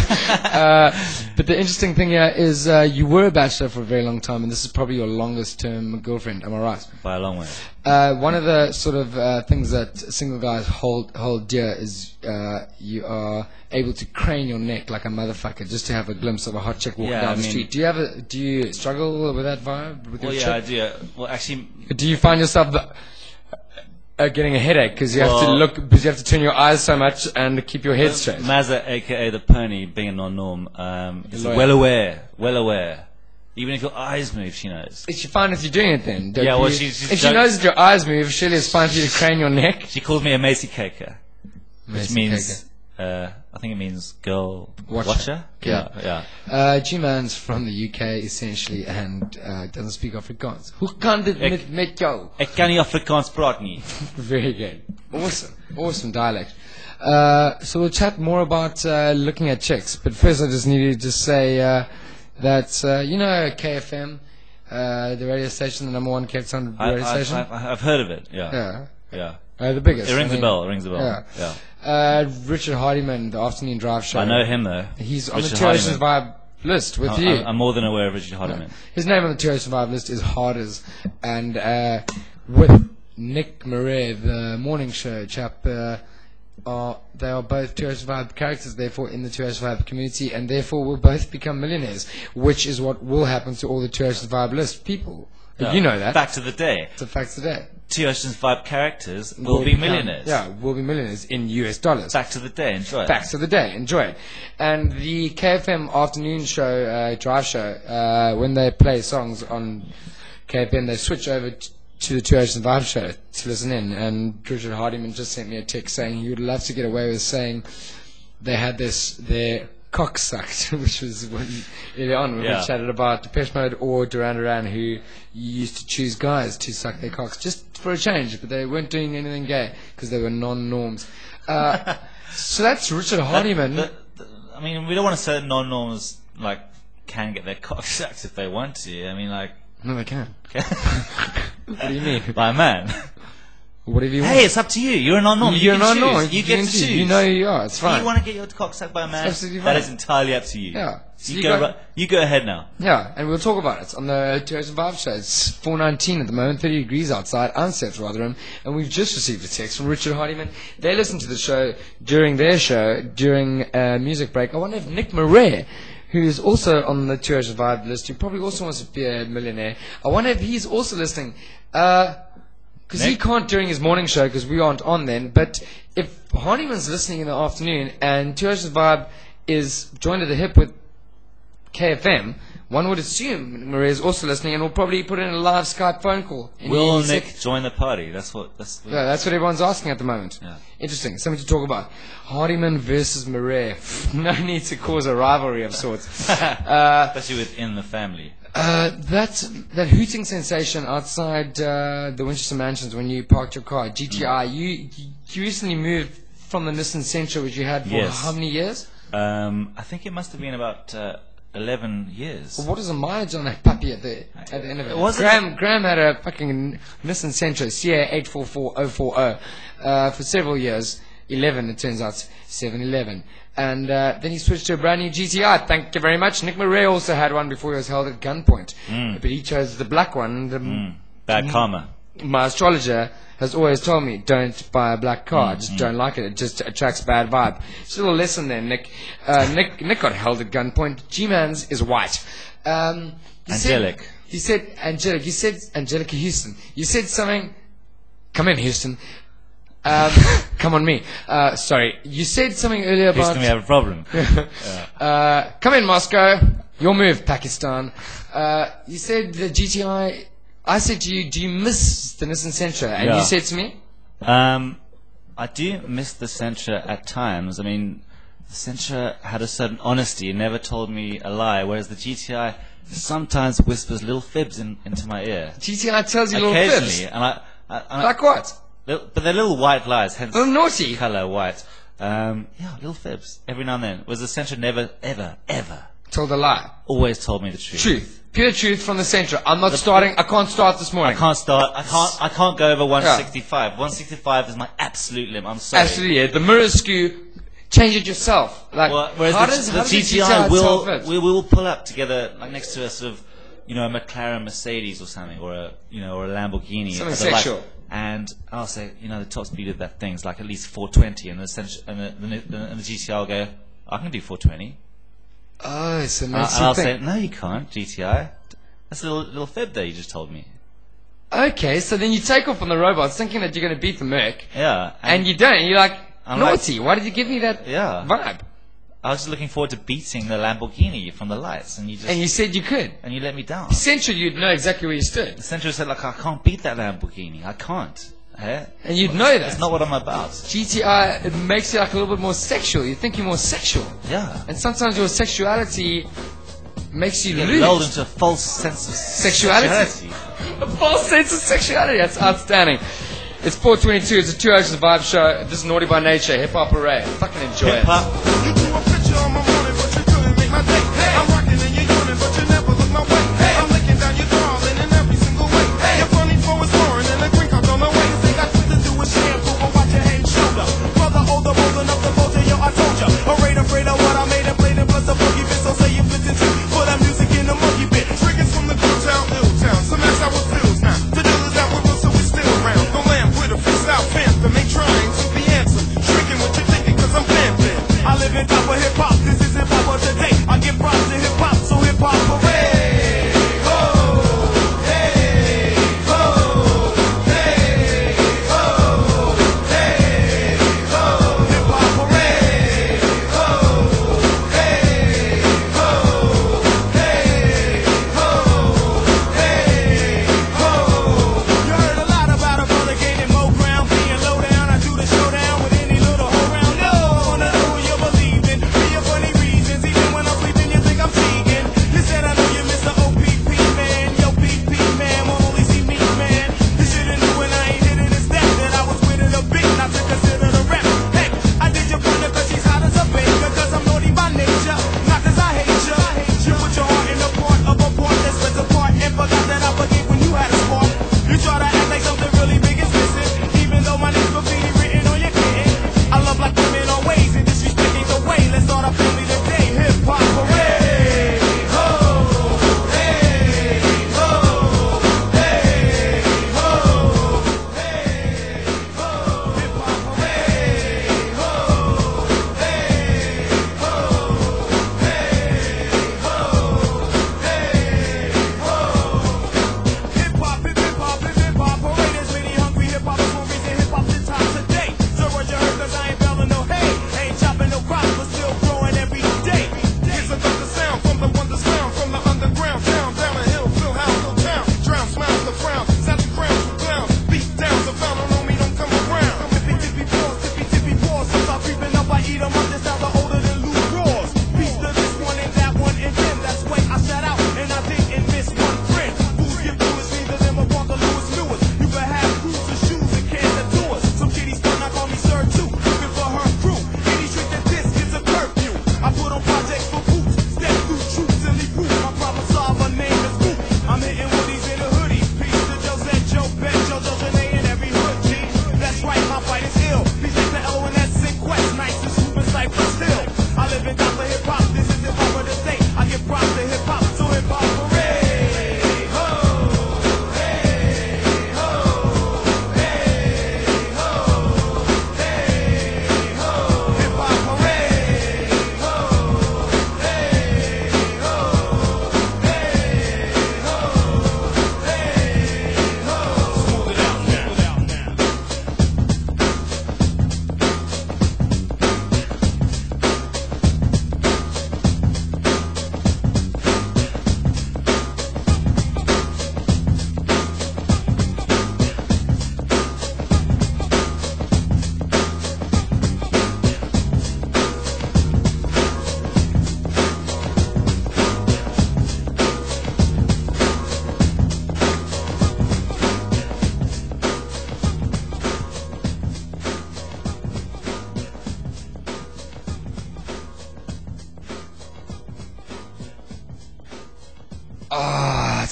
But the interesting thing here is you were a bachelor for a very long time, and this is probably your longest term girlfriend. Am I right? By a long way. One of the sort of things that single guys hold dear is you are able to crane your neck like a motherfucker just to have a glimpse of a hot chick walking Yeah, down I the mean- street. Do you struggle with that vibe? With Well, your yeah, I chick? do. Well, actually, Do you find yourself getting a headache because you have to Well- look, because you have to turn your eyes so much and keep your head straight? Mazza, aka the pony, being a non-norm, is lawyer. well aware. Even if your eyes move, she knows. Is she fine with you doing it then? Don't Yeah, well, you- she's if she joke- knows that your eyes move, surely it's fine for you to crane your neck. She called me a Macy Caker, which Macy means, I think it means girl Watcher. Yeah. G-Man's from the UK essentially and doesn't speak Afrikaans. Hoe kan dit met jou? Ek kan nie Afrikaans praat nie. Very good. Awesome dialect. So we'll chat more about looking at chicks, but first I just needed to say that, you know, KFM, the radio station, the number one Cape Town radio station? I've heard of it. Yeah. Yeah. Yeah. The biggest. It rings I a mean, bell. It rings a bell. Yeah. Yeah. Richard Hardiman, the Afternoon Drive Show. I know him though. He's on Richard the Two Oceans Hardiman. Vibe list with you. I'm more than aware of Richard Hardiman. His name on the Two Oceans Vibe list is Harders, and with Nick Murray, the morning show chap, they are both Two Oceans Vibe characters, therefore in the Two Oceans Vibe community, and therefore will both become millionaires, which is what will happen to all the Two Oceans Vibe list people. Yeah. You know that. Fact of the day. It's a fact today. Two Oceans Vibe characters will be millionaires. Yeah, will be millionaires in US dollars. Fact of the day. Enjoy it. Facts of the day. Enjoy it. And the KFM afternoon show, drive show, when they play songs on KFM, they switch over to the Two Oceans Vibe show to listen in. And Richard Hardiman just sent me a text saying he would love to get away with saying they had their cock sucked, which was when early on when we chatted about Depeche Mode or Duran Duran, who used to choose guys to suck their cocks just for a change, but they weren't doing anything gay because they were non-norms. So that's Richard Hardiman. I mean, we don't want to say that non-norms like can get their cock sucked if they want to. I mean, like No, they can. What do you mean? by a man. Whatever you want. Hey, it's up to you. You're a non-norm. You're you not can normal. choose. You get to choose. You know who you are. It's If fine. you want to get your cock sucked by a man, absolutely that fine. is entirely up to you. Yeah. So So you you go. got- You go ahead now. Yeah, and we'll talk about it on the Two Oceans Vibe show. It's 4:19 at the moment, 30 degrees outside. I'm Seth Rotherham, and we've just received a text from Richard Hardiman. They listened to the show during their show, during a music break. I wonder if Nick Murray, who is also on the Two Oceans Vibe list, who probably also wants to be a millionaire, I wonder if he's also listening. Because he Nick? can't during his morning show because we aren't on then. But if Hardiman's listening in the afternoon and Two Oceans Vibe is joined at the hip with KFM, one would assume Maria is also listening and will probably put in a live Skype phone call. Will He's Nick sick. join the party? That's what. Yeah, that's what everyone's asking at the moment. Yeah. Interesting. Something to talk about. Hardiman versus Maria. No need to cause a rivalry of sorts. Especially within the family. That hooting sensation outside the Winchester Mansions when you parked your car, GTI. You recently moved from the Nissan Sentra, which you had for Yes. how many years? I think it must have been about 11 years. Well, what is the mileage on that puppy at the end of it? Was it- Graham had a fucking Nissan Sentra CA844040 for several years. 11, it turns out, 7-11. And then he switched to a brand new GTI. Thank you very much. Nick Murray also had one before he was held at gunpoint. But he chose the black one. Bad karma. My astrologer has always told me, don't buy a black car. I just don't like it. It just attracts bad vibe. Just a little lesson there, Nick. Nick got held at gunpoint. G-Man's is white. Angelic. You said Angelic. You said Angelica Houston. You said something. Come in, Houston. Come on me. Sorry. You said something earlier about... Houston, we have a problem. come in, Moscow. Your move, Pakistan. You said the GTI... I said to you, do you miss the Nissan Sentra? And Yeah. you said to me... I do miss the Sentra at times. I mean, the Sentra had a certain honesty. It never told me a lie, whereas the GTI sometimes whispers little fibs into my ear. GTI tells you little Occasionally. fibs. And I Like what? but they're little white lies, hence Little naughty. colour white. Yeah, little fibs every now and then. Was the Sentra never, ever, ever Told a lie. Always told me the truth. Truth. Pure truth from the center. I'm not starting. I can't start this morning. I can't start. I can't go over 165. 165 is my absolute limit. I'm sorry. Absolutely. Yeah. The mirror skew. Change it yourself. Like, Well, whereas how the does the GTI itself fit? we will pull up together like next to a sort of a McLaren Mercedes or something, or a or a Lamborghini. Something at the light. sexual. And I'll say, the top speed of that thing's like at least 420, and the GTI will go, I can do 420. Oh, so it And makes you I'll think. say, no, you can't, GTI. That's a little fib there you just told me. Okay, so then you take off on the robots thinking that you're going to beat the Merc, Yeah. and you don't. You're like, I'm naughty. Why did you give me that Yeah. vibe? I was just looking forward to beating the Lamborghini from the lights, and And you said you could. you let me down. Essentially, you'd know exactly where you stood. The Central said, like, I can't beat that Lamborghini. I can't. Eh? And you'd know that. That's not what I'm about. GTI, it makes you like a little bit more sexual. You think you're more sexual. Yeah. And sometimes your sexuality makes you Get lose. lulled into a false sense of Sexuality. A false sense of sexuality. That's outstanding. It's 4:22. It's a 2 hours of vibe show. This is Naughty by Nature, Hip Hop Array. Fucking enjoy it. Hip hop. You drew a picture on my morning, but you couldn't make my day. I'm rocking and you're yawning, but you never look my way. I'm licking down your darling in every single way. You're funny for it's foreign and a green card on the way. This ain't got shit to do with shampoo or watch your head and shoulder. Brother, older, bold enough to vulture, yo, I told ya. Afraid of what I made and played and plus a funky bit. So say you fit into for that music in the monkey bit. Triggers from the good town, ill town. Some ask how it feels now. The deal is out with us, so we still round. The lamp with a freestyle phantom, ain't trying to be handsome. Tricking what you're thinking, cause I'm vamping. I live in top of hill.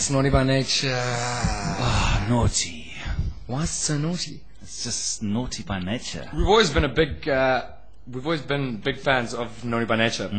It's naughty by nature. Ah, naughty. Why is it so naughty? It's just naughty by nature. We've always been big fans of Naughty by Nature.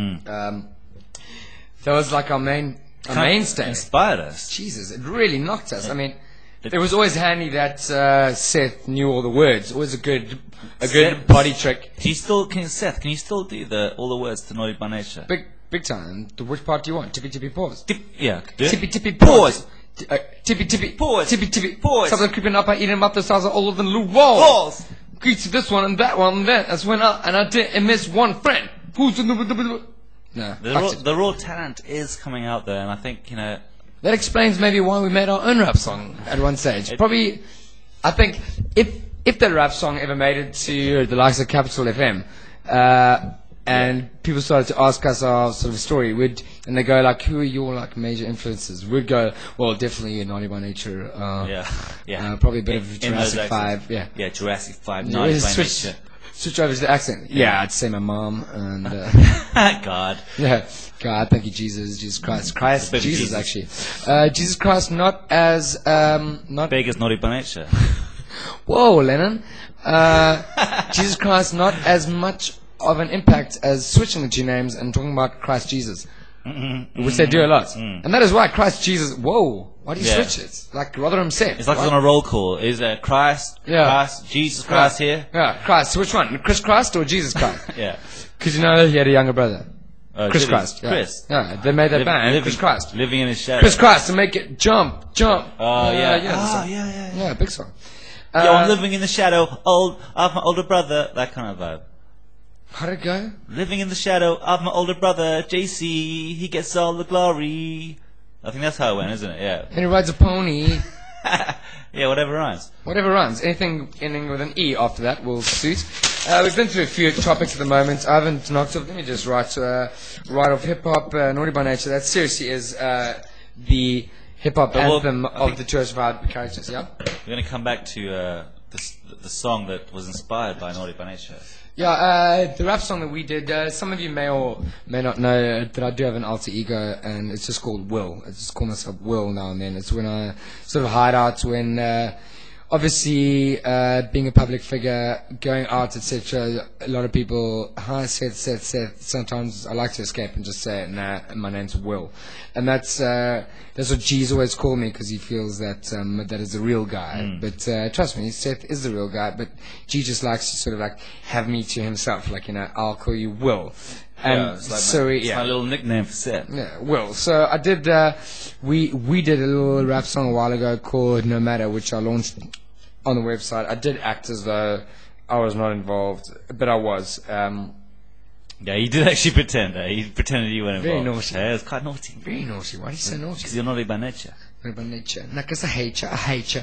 That was like our mainstay. Inspired us. Jesus, it really knocked us. I mean, it was always handy that Seth knew all the words. Always a good Seth- body trick. Seth, can you still do all the words to Naughty by Nature? Big time. Which part do you want? Tippy tippy pause. Yeah. Do it. Tippy tippy Pause. Tippy tippy Pause. Tippy tippy Pause. Something creeping up. I eat him up. The stars are older than Lou Walls. Pause. Greets to this one and that one and that. That's when I didn't miss one friend. Who's the no? The raw talent is coming out there, and I think That explains maybe why we made our own rap song at one stage. Probably, I think if that rap song ever made it to the likes of Capital FM, and people started to ask us our sort of story, and they go like, "Who are your like major influences?" We'd go, "Well, definitely Naughty by Nature." Probably a bit of In those Jurassic 5. Yeah. Yeah, Jurassic 5. Naughty by Nature. Switch over to the accent. Yeah, I'd say my mom and God. yeah, God, thank you, Jesus Christ, Baby Jesus Jesus. actually, Jesus Christ, not as not Big as Naughty by Nature. whoa, Lennon, Jesus Christ, not as much of an impact as switching the two names and talking about Christ Jesus, which they do a lot, and that is why Christ Jesus. Whoa, why do you Yeah. switch it? Like Rotherham said, It's like why- it's on a roll call. Is Christ, Yeah. Christ, Jesus Christ here? Yeah, Christ. So which one, Chris Christ or Jesus Christ? Yeah. Because you know he had a younger brother, Chris did he? Christ. Yeah. Chris. Yeah, they made that band, living, Chris Christ. Living in his shadow. Chris Christ to make it jump. Oh, yeah. yeah, the song. yeah. Yeah, big song. Yo, I'm living in the shadow of my older brother. That kind of vibe. How'd it go? Living in the shadow of my older brother, JC. He gets all the glory. I think that's how it went, isn't it? Yeah. And he rides a pony. Yeah, whatever rhymes. Whatever rhymes. Anything ending with an E after that will suit. We've been through a few topics at the moment. I haven't knocked off. Let me just write off hip hop. Naughty by Nature. That seriously is the hip hop Well, anthem I of think- the Tourified characters. Yeah. We're going to come back to the song that was inspired by Naughty by Nature. Yeah, the rap song that we did, some of you may or may not know that I do have an alter ego, and it's just called Will. I just call myself Will now and then. It's when I sort of hide out when, obviously, being a public figure, going out, etc., a lot of people, hi, Seth, sometimes I like to escape and just say, nah, my name's Will. And that's what G's always called me, because he feels that that is the real guy. But trust me, Seth is the real guy, but G just likes to sort of like have me to himself, like, I'll call you Will. And it's like so it's my little nickname for Seth. yeah, Will. So I did. We did a little rap song a while ago called No Matter, which I launched on the website. I did act as though I was not involved, but I was. Yeah, you did actually pretend. You pretended you weren't Very involved. naughty. Yeah, it was quite naughty. Very naughty. Why do you say naughty? Because you're naughty by nature. By nature. No, 'cause I hate you.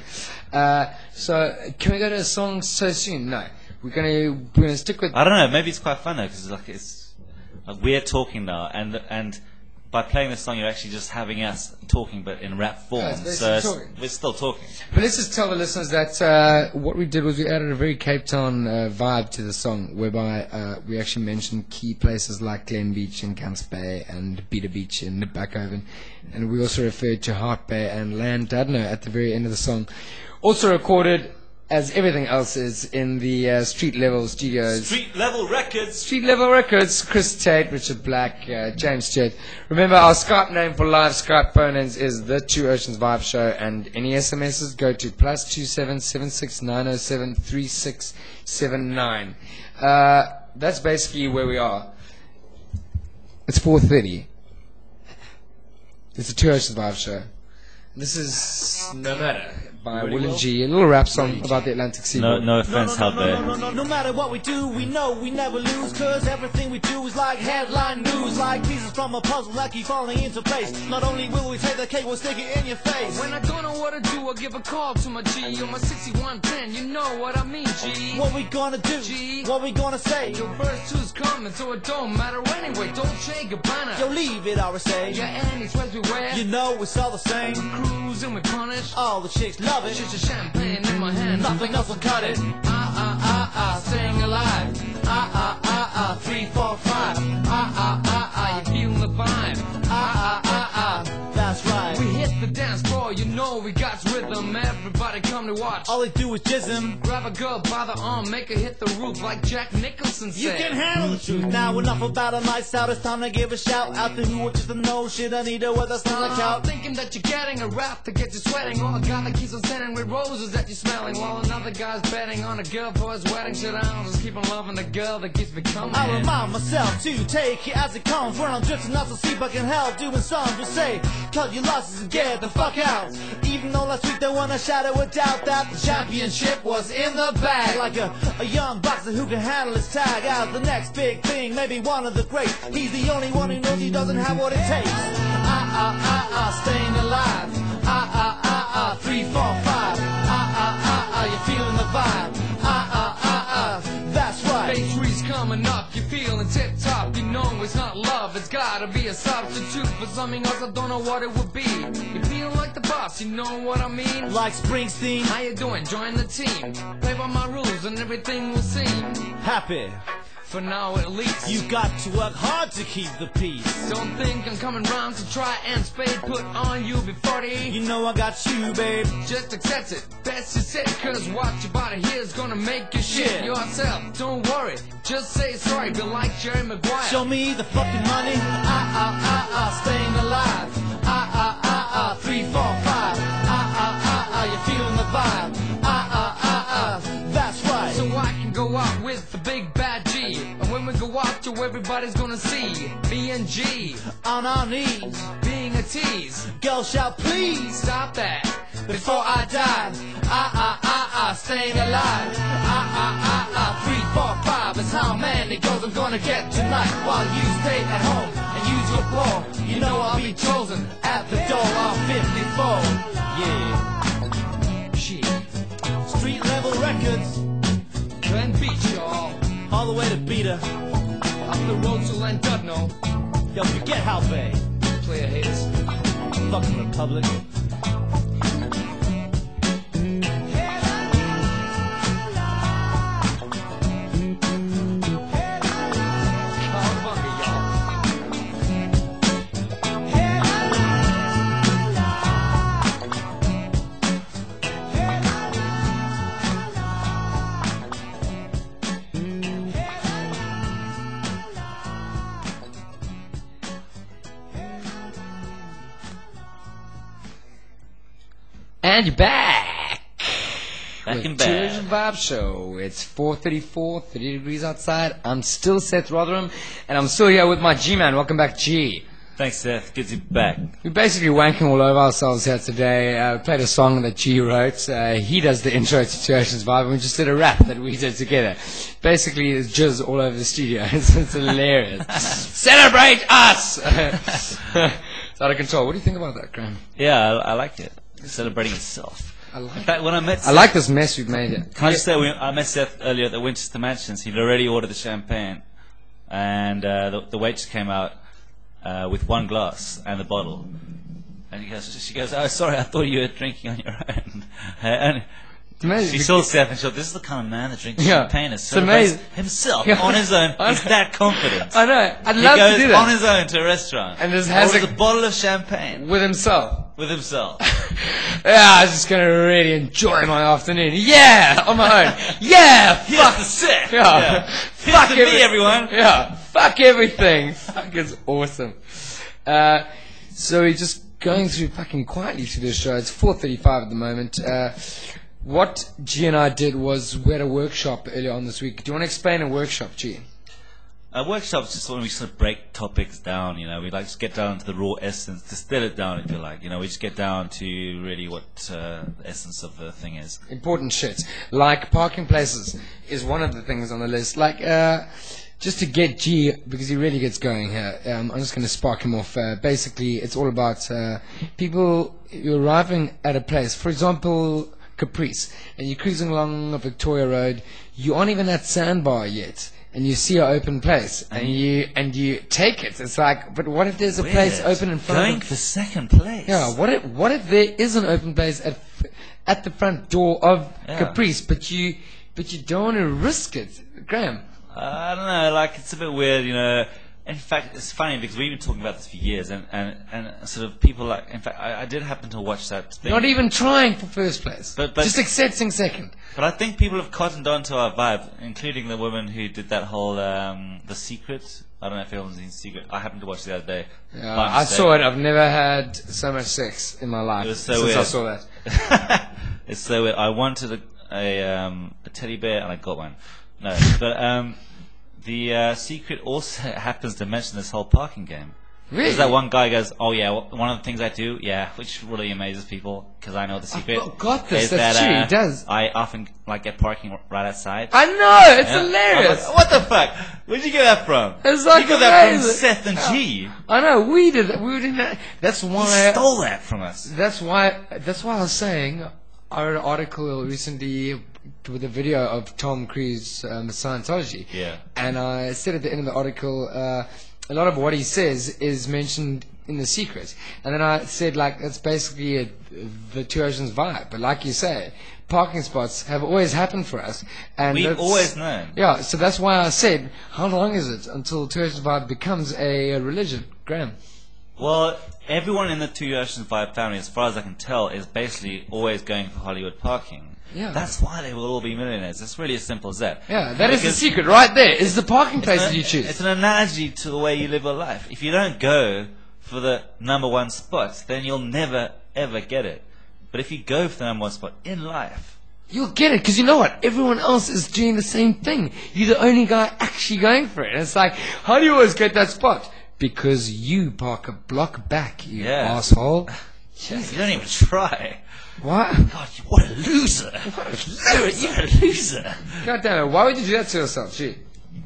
So can we go to a song so soon? No. We're gonna stick with. I don't know. Maybe it's quite fun though, because it's like we're talking now, and by playing this song, you're actually just having us talking, but in rap form. Yeah, it's so basically talking. we're still talking. But let's just tell the listeners that what we did was we added a very Cape Town vibe to the song, whereby we actually mentioned key places like Glen Beach and Camps Bay and Beta Beach and Nipbackhoven, and we also referred to Hart Bay and Land Dudno at the very end of the song. Also recorded, as everything else is, in the Street Level Studios. Street level records. Street Level Records, Chris Tate, Richard Black, James Stewart. Remember, our Skype name for live Skype phone-ins is The Two Oceans Vibe Show, and any SMSs go to +27 76 907 3679. That's basically where we are. It's 4:30. It's the Two Oceans Vibe Show. This is No Matter by Will and G, a little rap song about the Atlantic No, Seaboard. no offense out there. No matter what we do, we know we never lose. Cause everything we do is like headline news. Like pieces from a puzzle that keep falling into place. Not only will we take the cake, we'll stick it in your face. When I don't know what to do, I give a call to my G on my 6110. You know what I mean, G. What we gonna do? G. What we gonna say? Your verse two's coming, so it don't matter anyway. Dolce Gabbana. Yo, leave it, RSA. Yeah, and it's what we wear. You know it's all the same. Cruise and we punish. All the chicks love it. Shit your champagne in my hand. Nothing else will cut it. Staying alive. 3, 4, 5. You feeling the vibe. That's right. We hit the the dance floor, you know we got rhythm. Everybody come to watch. All they do is jism. Grab a girl by the arm, make her hit the roof like Jack Nicholson said. You can handle the truth. Now enough about a nice out. It's time to give a shout out to who just to know shit. I need her with a smell like out. Thinking that you're getting a rap to get you sweating, or a guy that keeps on sending with roses that you're smelling, while another guy's betting on a girl for his wedding. Shit, I don't just keep on loving the girl that keeps me coming. I remind myself to take it as it comes. When I'm drifting out to see if I can help doing some. Just say, cut your losses and get the fuck out. Even though last week they won a shadow of doubt that the championship was in the bag. Like a young boxer who can handle his tag out. The next big thing, maybe one of the greats. He's the only one who knows he doesn't have what it takes. Staying alive. 3, 4, 5. You're feeling the vibe. That's right. Bay trees coming up, you're feeling tip top. You know it's not love, it's gotta be a substitute for something else. I don't know what it would be. You feel like the boss, you know what I mean? Like Springsteen. How you doing? Join the team. Play by my rules and everything will seem Happy. for now at least. You got to work hard to keep the peace. Don't think I'm coming round to try and spade put on you before You know I got you, babe. just accept it, best you say, cause what your body here is gonna make you shit Yeah. yourself. Don't worry, just say sorry, be like Jerry Maguire. Show me the fucking money. Staying alive. 3, 4, 5. You're feeling the vibe. That's right. So I can go out with the big bad G, and when we go out, yo, everybody's gonna see me and G On our knees. being a tease. Girl shout please. Stop that Before I die. Staying alive. 3, 4, 5 is how many girls I'm gonna get tonight. While you stay at home and use your floor. You know I'll be chosen at the door of 54. Yeah. G, Street level records. Glen Beach, y'all, All the way to Beta. up the road to Landudno, Yo, forget how Bay. player haters. Fucking Republic. Cowabunga, y'all. And you're back. Back With in Tears bed. Vibe Show. It's 4:34, 30 degrees outside. I'm still Seth Rotherham, and I'm still here with my G-Man. Welcome back, G. Thanks, Seth. Good to be back. We're basically wanking all over ourselves here today. We played a song that G wrote. He does the intro to Two Oceans Vibe, and we just did a rap that we did together. Basically, it's jizz all over the studio. It's hilarious. Celebrate us! It's out of control. What do you think about that, Graham? Yeah, I like it. Celebrating itself. I like In fact, when I met I Seth, like this mess we've made here. Can I just say, I met Seth earlier at the Winchester Mansions. He'd already ordered the champagne, and the waitress came out with one glass and the bottle. And she goes, oh, sorry, I thought you were drinking on your own. And It's amazing. she saw Seth and she thought, this is the kind of man that drinks Yeah. champagne and It's celebrates amazing. himself Yeah. on his own. I He's know. that confident. I know. I'd He love goes to do that. on his own to a restaurant And just has orders a- a bottle of champagne with himself. with himself. Yeah, I was just gonna really enjoy my afternoon. Yeah, on my own. Yeah, Here's fuck. the set. Yeah. Here's Fuck to me, everyone. Yeah, fuck everything. Fuck is awesome. So we're just going through fucking quietly through this show. It's 4:35 at the moment. What G and I did was we had a workshop earlier on this week. Do you want to explain a workshop, G? Workshops just when we sort of break topics down, we like to get down to the raw essence, distill it down if you like. We just get down to really what the essence of the thing is. Important shit. Like parking places is one of the things on the list. Like, just to get G, because he really gets going here, I'm just going to spark him off. Basically, it's all about people, you're arriving at a place, for example, Caprice, and you're cruising along Victoria Road, you aren't even at Sandbar yet. And you see an open place, and you take it. It's like, but what if there's a place Weird. open in front Going of for second place. Yeah, what if there is an open place at the front door of Yeah. Caprice, but you don't want to risk it, Graham? I don't know, like it's a bit weird, In fact, it's funny because we've been talking about this for years, and sort of people like. In fact, I did happen to watch that thing. Not even trying for first place. But- just accepting second. But I think people have cottoned on to our vibe, including the woman who did that whole The Secret. I don't know if everyone's seen Secret. I happened to watch it the other day. Yeah, By I mistake. saw it. I've never had so much sex in my life It was so since I weird. saw that. It's so weird. I wanted a teddy bear and I got one. No, but the Secret also happens to mention this whole parking game. Really? There's that one guy goes, "Oh yeah, one of the things I do, yeah," which really amazes people because I know the secret. got this. is That's that, true, he does. I often get parking right outside. I know. It's Yeah. hilarious. I'm like, what the fuck? Where'd you get that from? It's like you got that from amazing. Seth and G. I know. We did that. We did that. That's He why. stole that from us. That's why I was saying I read an article recently with a video of Tom Cruise Scientology. Yeah. And I said at the end of the article, a lot of what he says is mentioned in The Secret. And then I said, like, it's basically the Two Oceans vibe. But like you say, parking spots have always happened for us. And We've that's- always known. Yeah, so that's why I said, how long is it until Two Oceans vibe becomes a religion? Graham. Well, everyone in the Two Oceans Vibe family, as far as I can tell, is basically always going for Hollywood parking. Yeah. That's why they will all be millionaires. It's really as simple as that. Yeah, that is the Because secret right there. Is the parking place it's that you choose. It's an analogy to the way you live your life. If you don't go for the number one spot, then you'll never, ever get it. But if you go for the number one spot in life, You'll get it, because you know what? Everyone else is doing the same thing. You're the only guy actually going for it. And it's like, how do you always get that spot? Because you park a block back, you Yeah. asshole. you don't even try. What? God, what a loser. You're a loser. God damn it, why would you do that to yourself? Gee.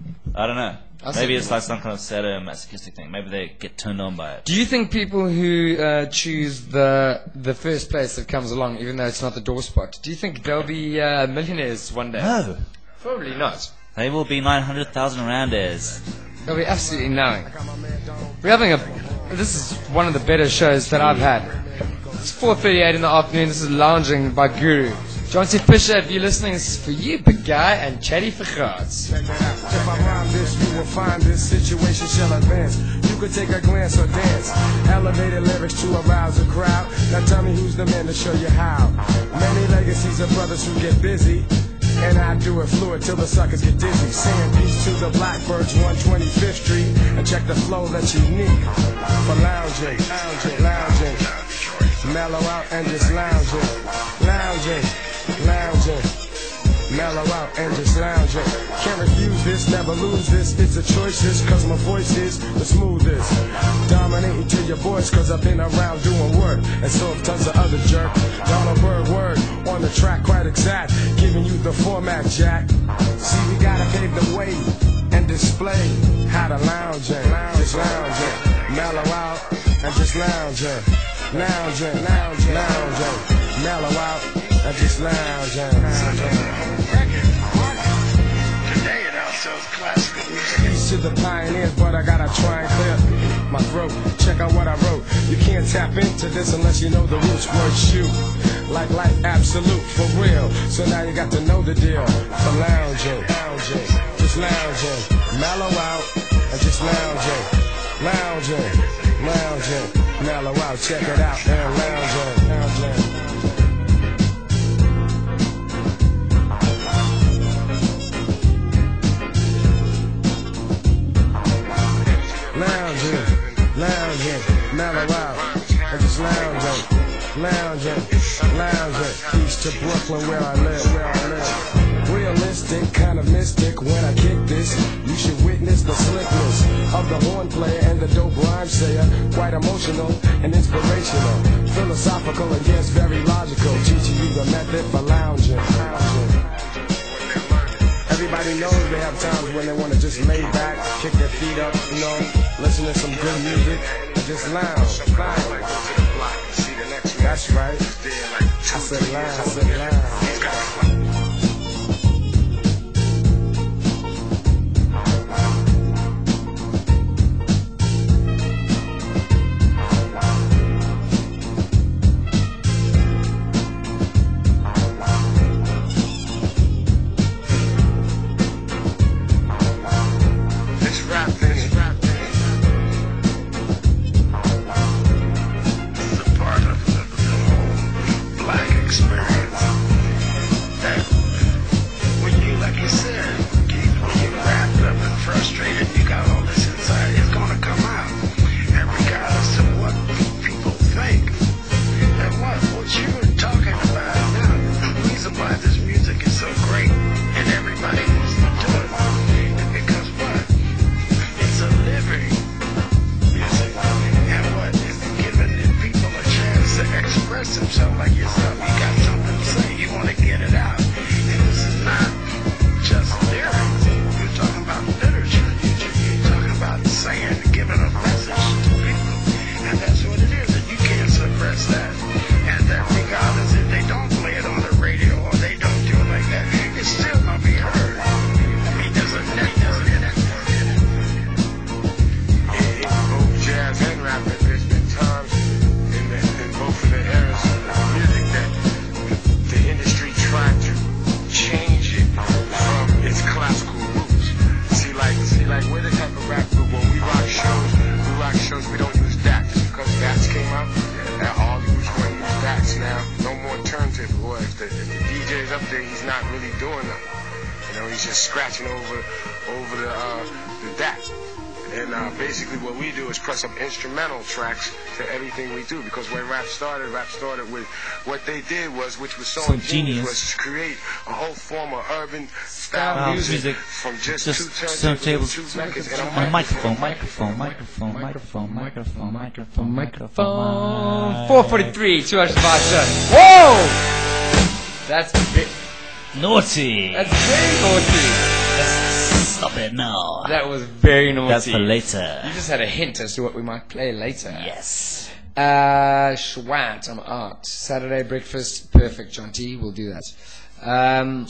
I don't know. I'll Maybe say- it's like some kind of sadomasochistic thing. Maybe they get turned on by it. Do you think people who choose the first place that comes along, even though it's not the door spot, do you think they'll be millionaires one day? No. Probably not. They will be 900,000 rounders. They'll be absolutely knowing. We're having this is one of the better shows that I've had. It's 4:38 in the afternoon. This is Lounging by Guru. John C. Fisher, if you're listening, this is for you, big guy, and Chatty for Gods. Check that out. If I rhyme this, you will find this situation shall advance. You could take a glance or dance. Elevated lyrics to arouse a crowd. Now tell me who's the man to show you how. Many legacies of brothers who get busy. And I do it fluid till the suckers get dizzy. Saying peace to the Blackbirds, 125th Street. And check the flow that's unique for lounging, lounging, lounging. Mellow out and just lounging, lounging, lounging. Mellow out and just lounging. Can't refuse this, never lose this. It's a choice, this, cause my voice is the smoothest. Dominating to your voice, cause I've been around doing work. And so have tons of other jerk. Donald Bird word on the track, quite exact. Giving you the format, Jack. See, we gotta pave the way and display how to lounging, just lounging. Mellow out and just lounging. Lounging, lounging, lounging. Mellow out and just lounging, lounging. Today it outsells classical music. Peace to the pioneers, but I gotta try and clear my throat. Check out what I wrote. You can't tap into this unless you know the roots word shoot. Like life, absolute, for real. So now you got to know the deal. For lounging, lounging, just lounging. Mellow out and just lounging, lounging, lounging. Mellow out, check it out, and lounging, lounging. Lounging, lounging, mellow out, and just lounging, lounging, lounging. Peace to Brooklyn where I live, Realistic, kind of mystic when I kick this. You should witness the slickness of the horn player and the dope rhyme sayer. Quite emotional and inspirational, philosophical and yes, very logical. Teaching you the method for lounging. Everybody knows they have times when they want to just lay back, kick their feet up, you know, listen to some good music, and just lounge. That's right. I said lounge, I said lounge. This rap thing, day he's not really doing nothing. You know, he's just scratching over the DAT. And basically what we do is press up instrumental tracks to everything we do. Because when rap started with what they did was, which was so ingenious, was to create a whole form of urban style music from just two turntables, two records, and a microphone. 4:43, 2 hours 5 show. Whoa! That's Naughty. That's very naughty. Stop it now. That was very naughty. That's for later. You just had a hint as to what we might play later. Yes. Schwat, I'm out. Saturday breakfast, perfect, John T. We'll do that.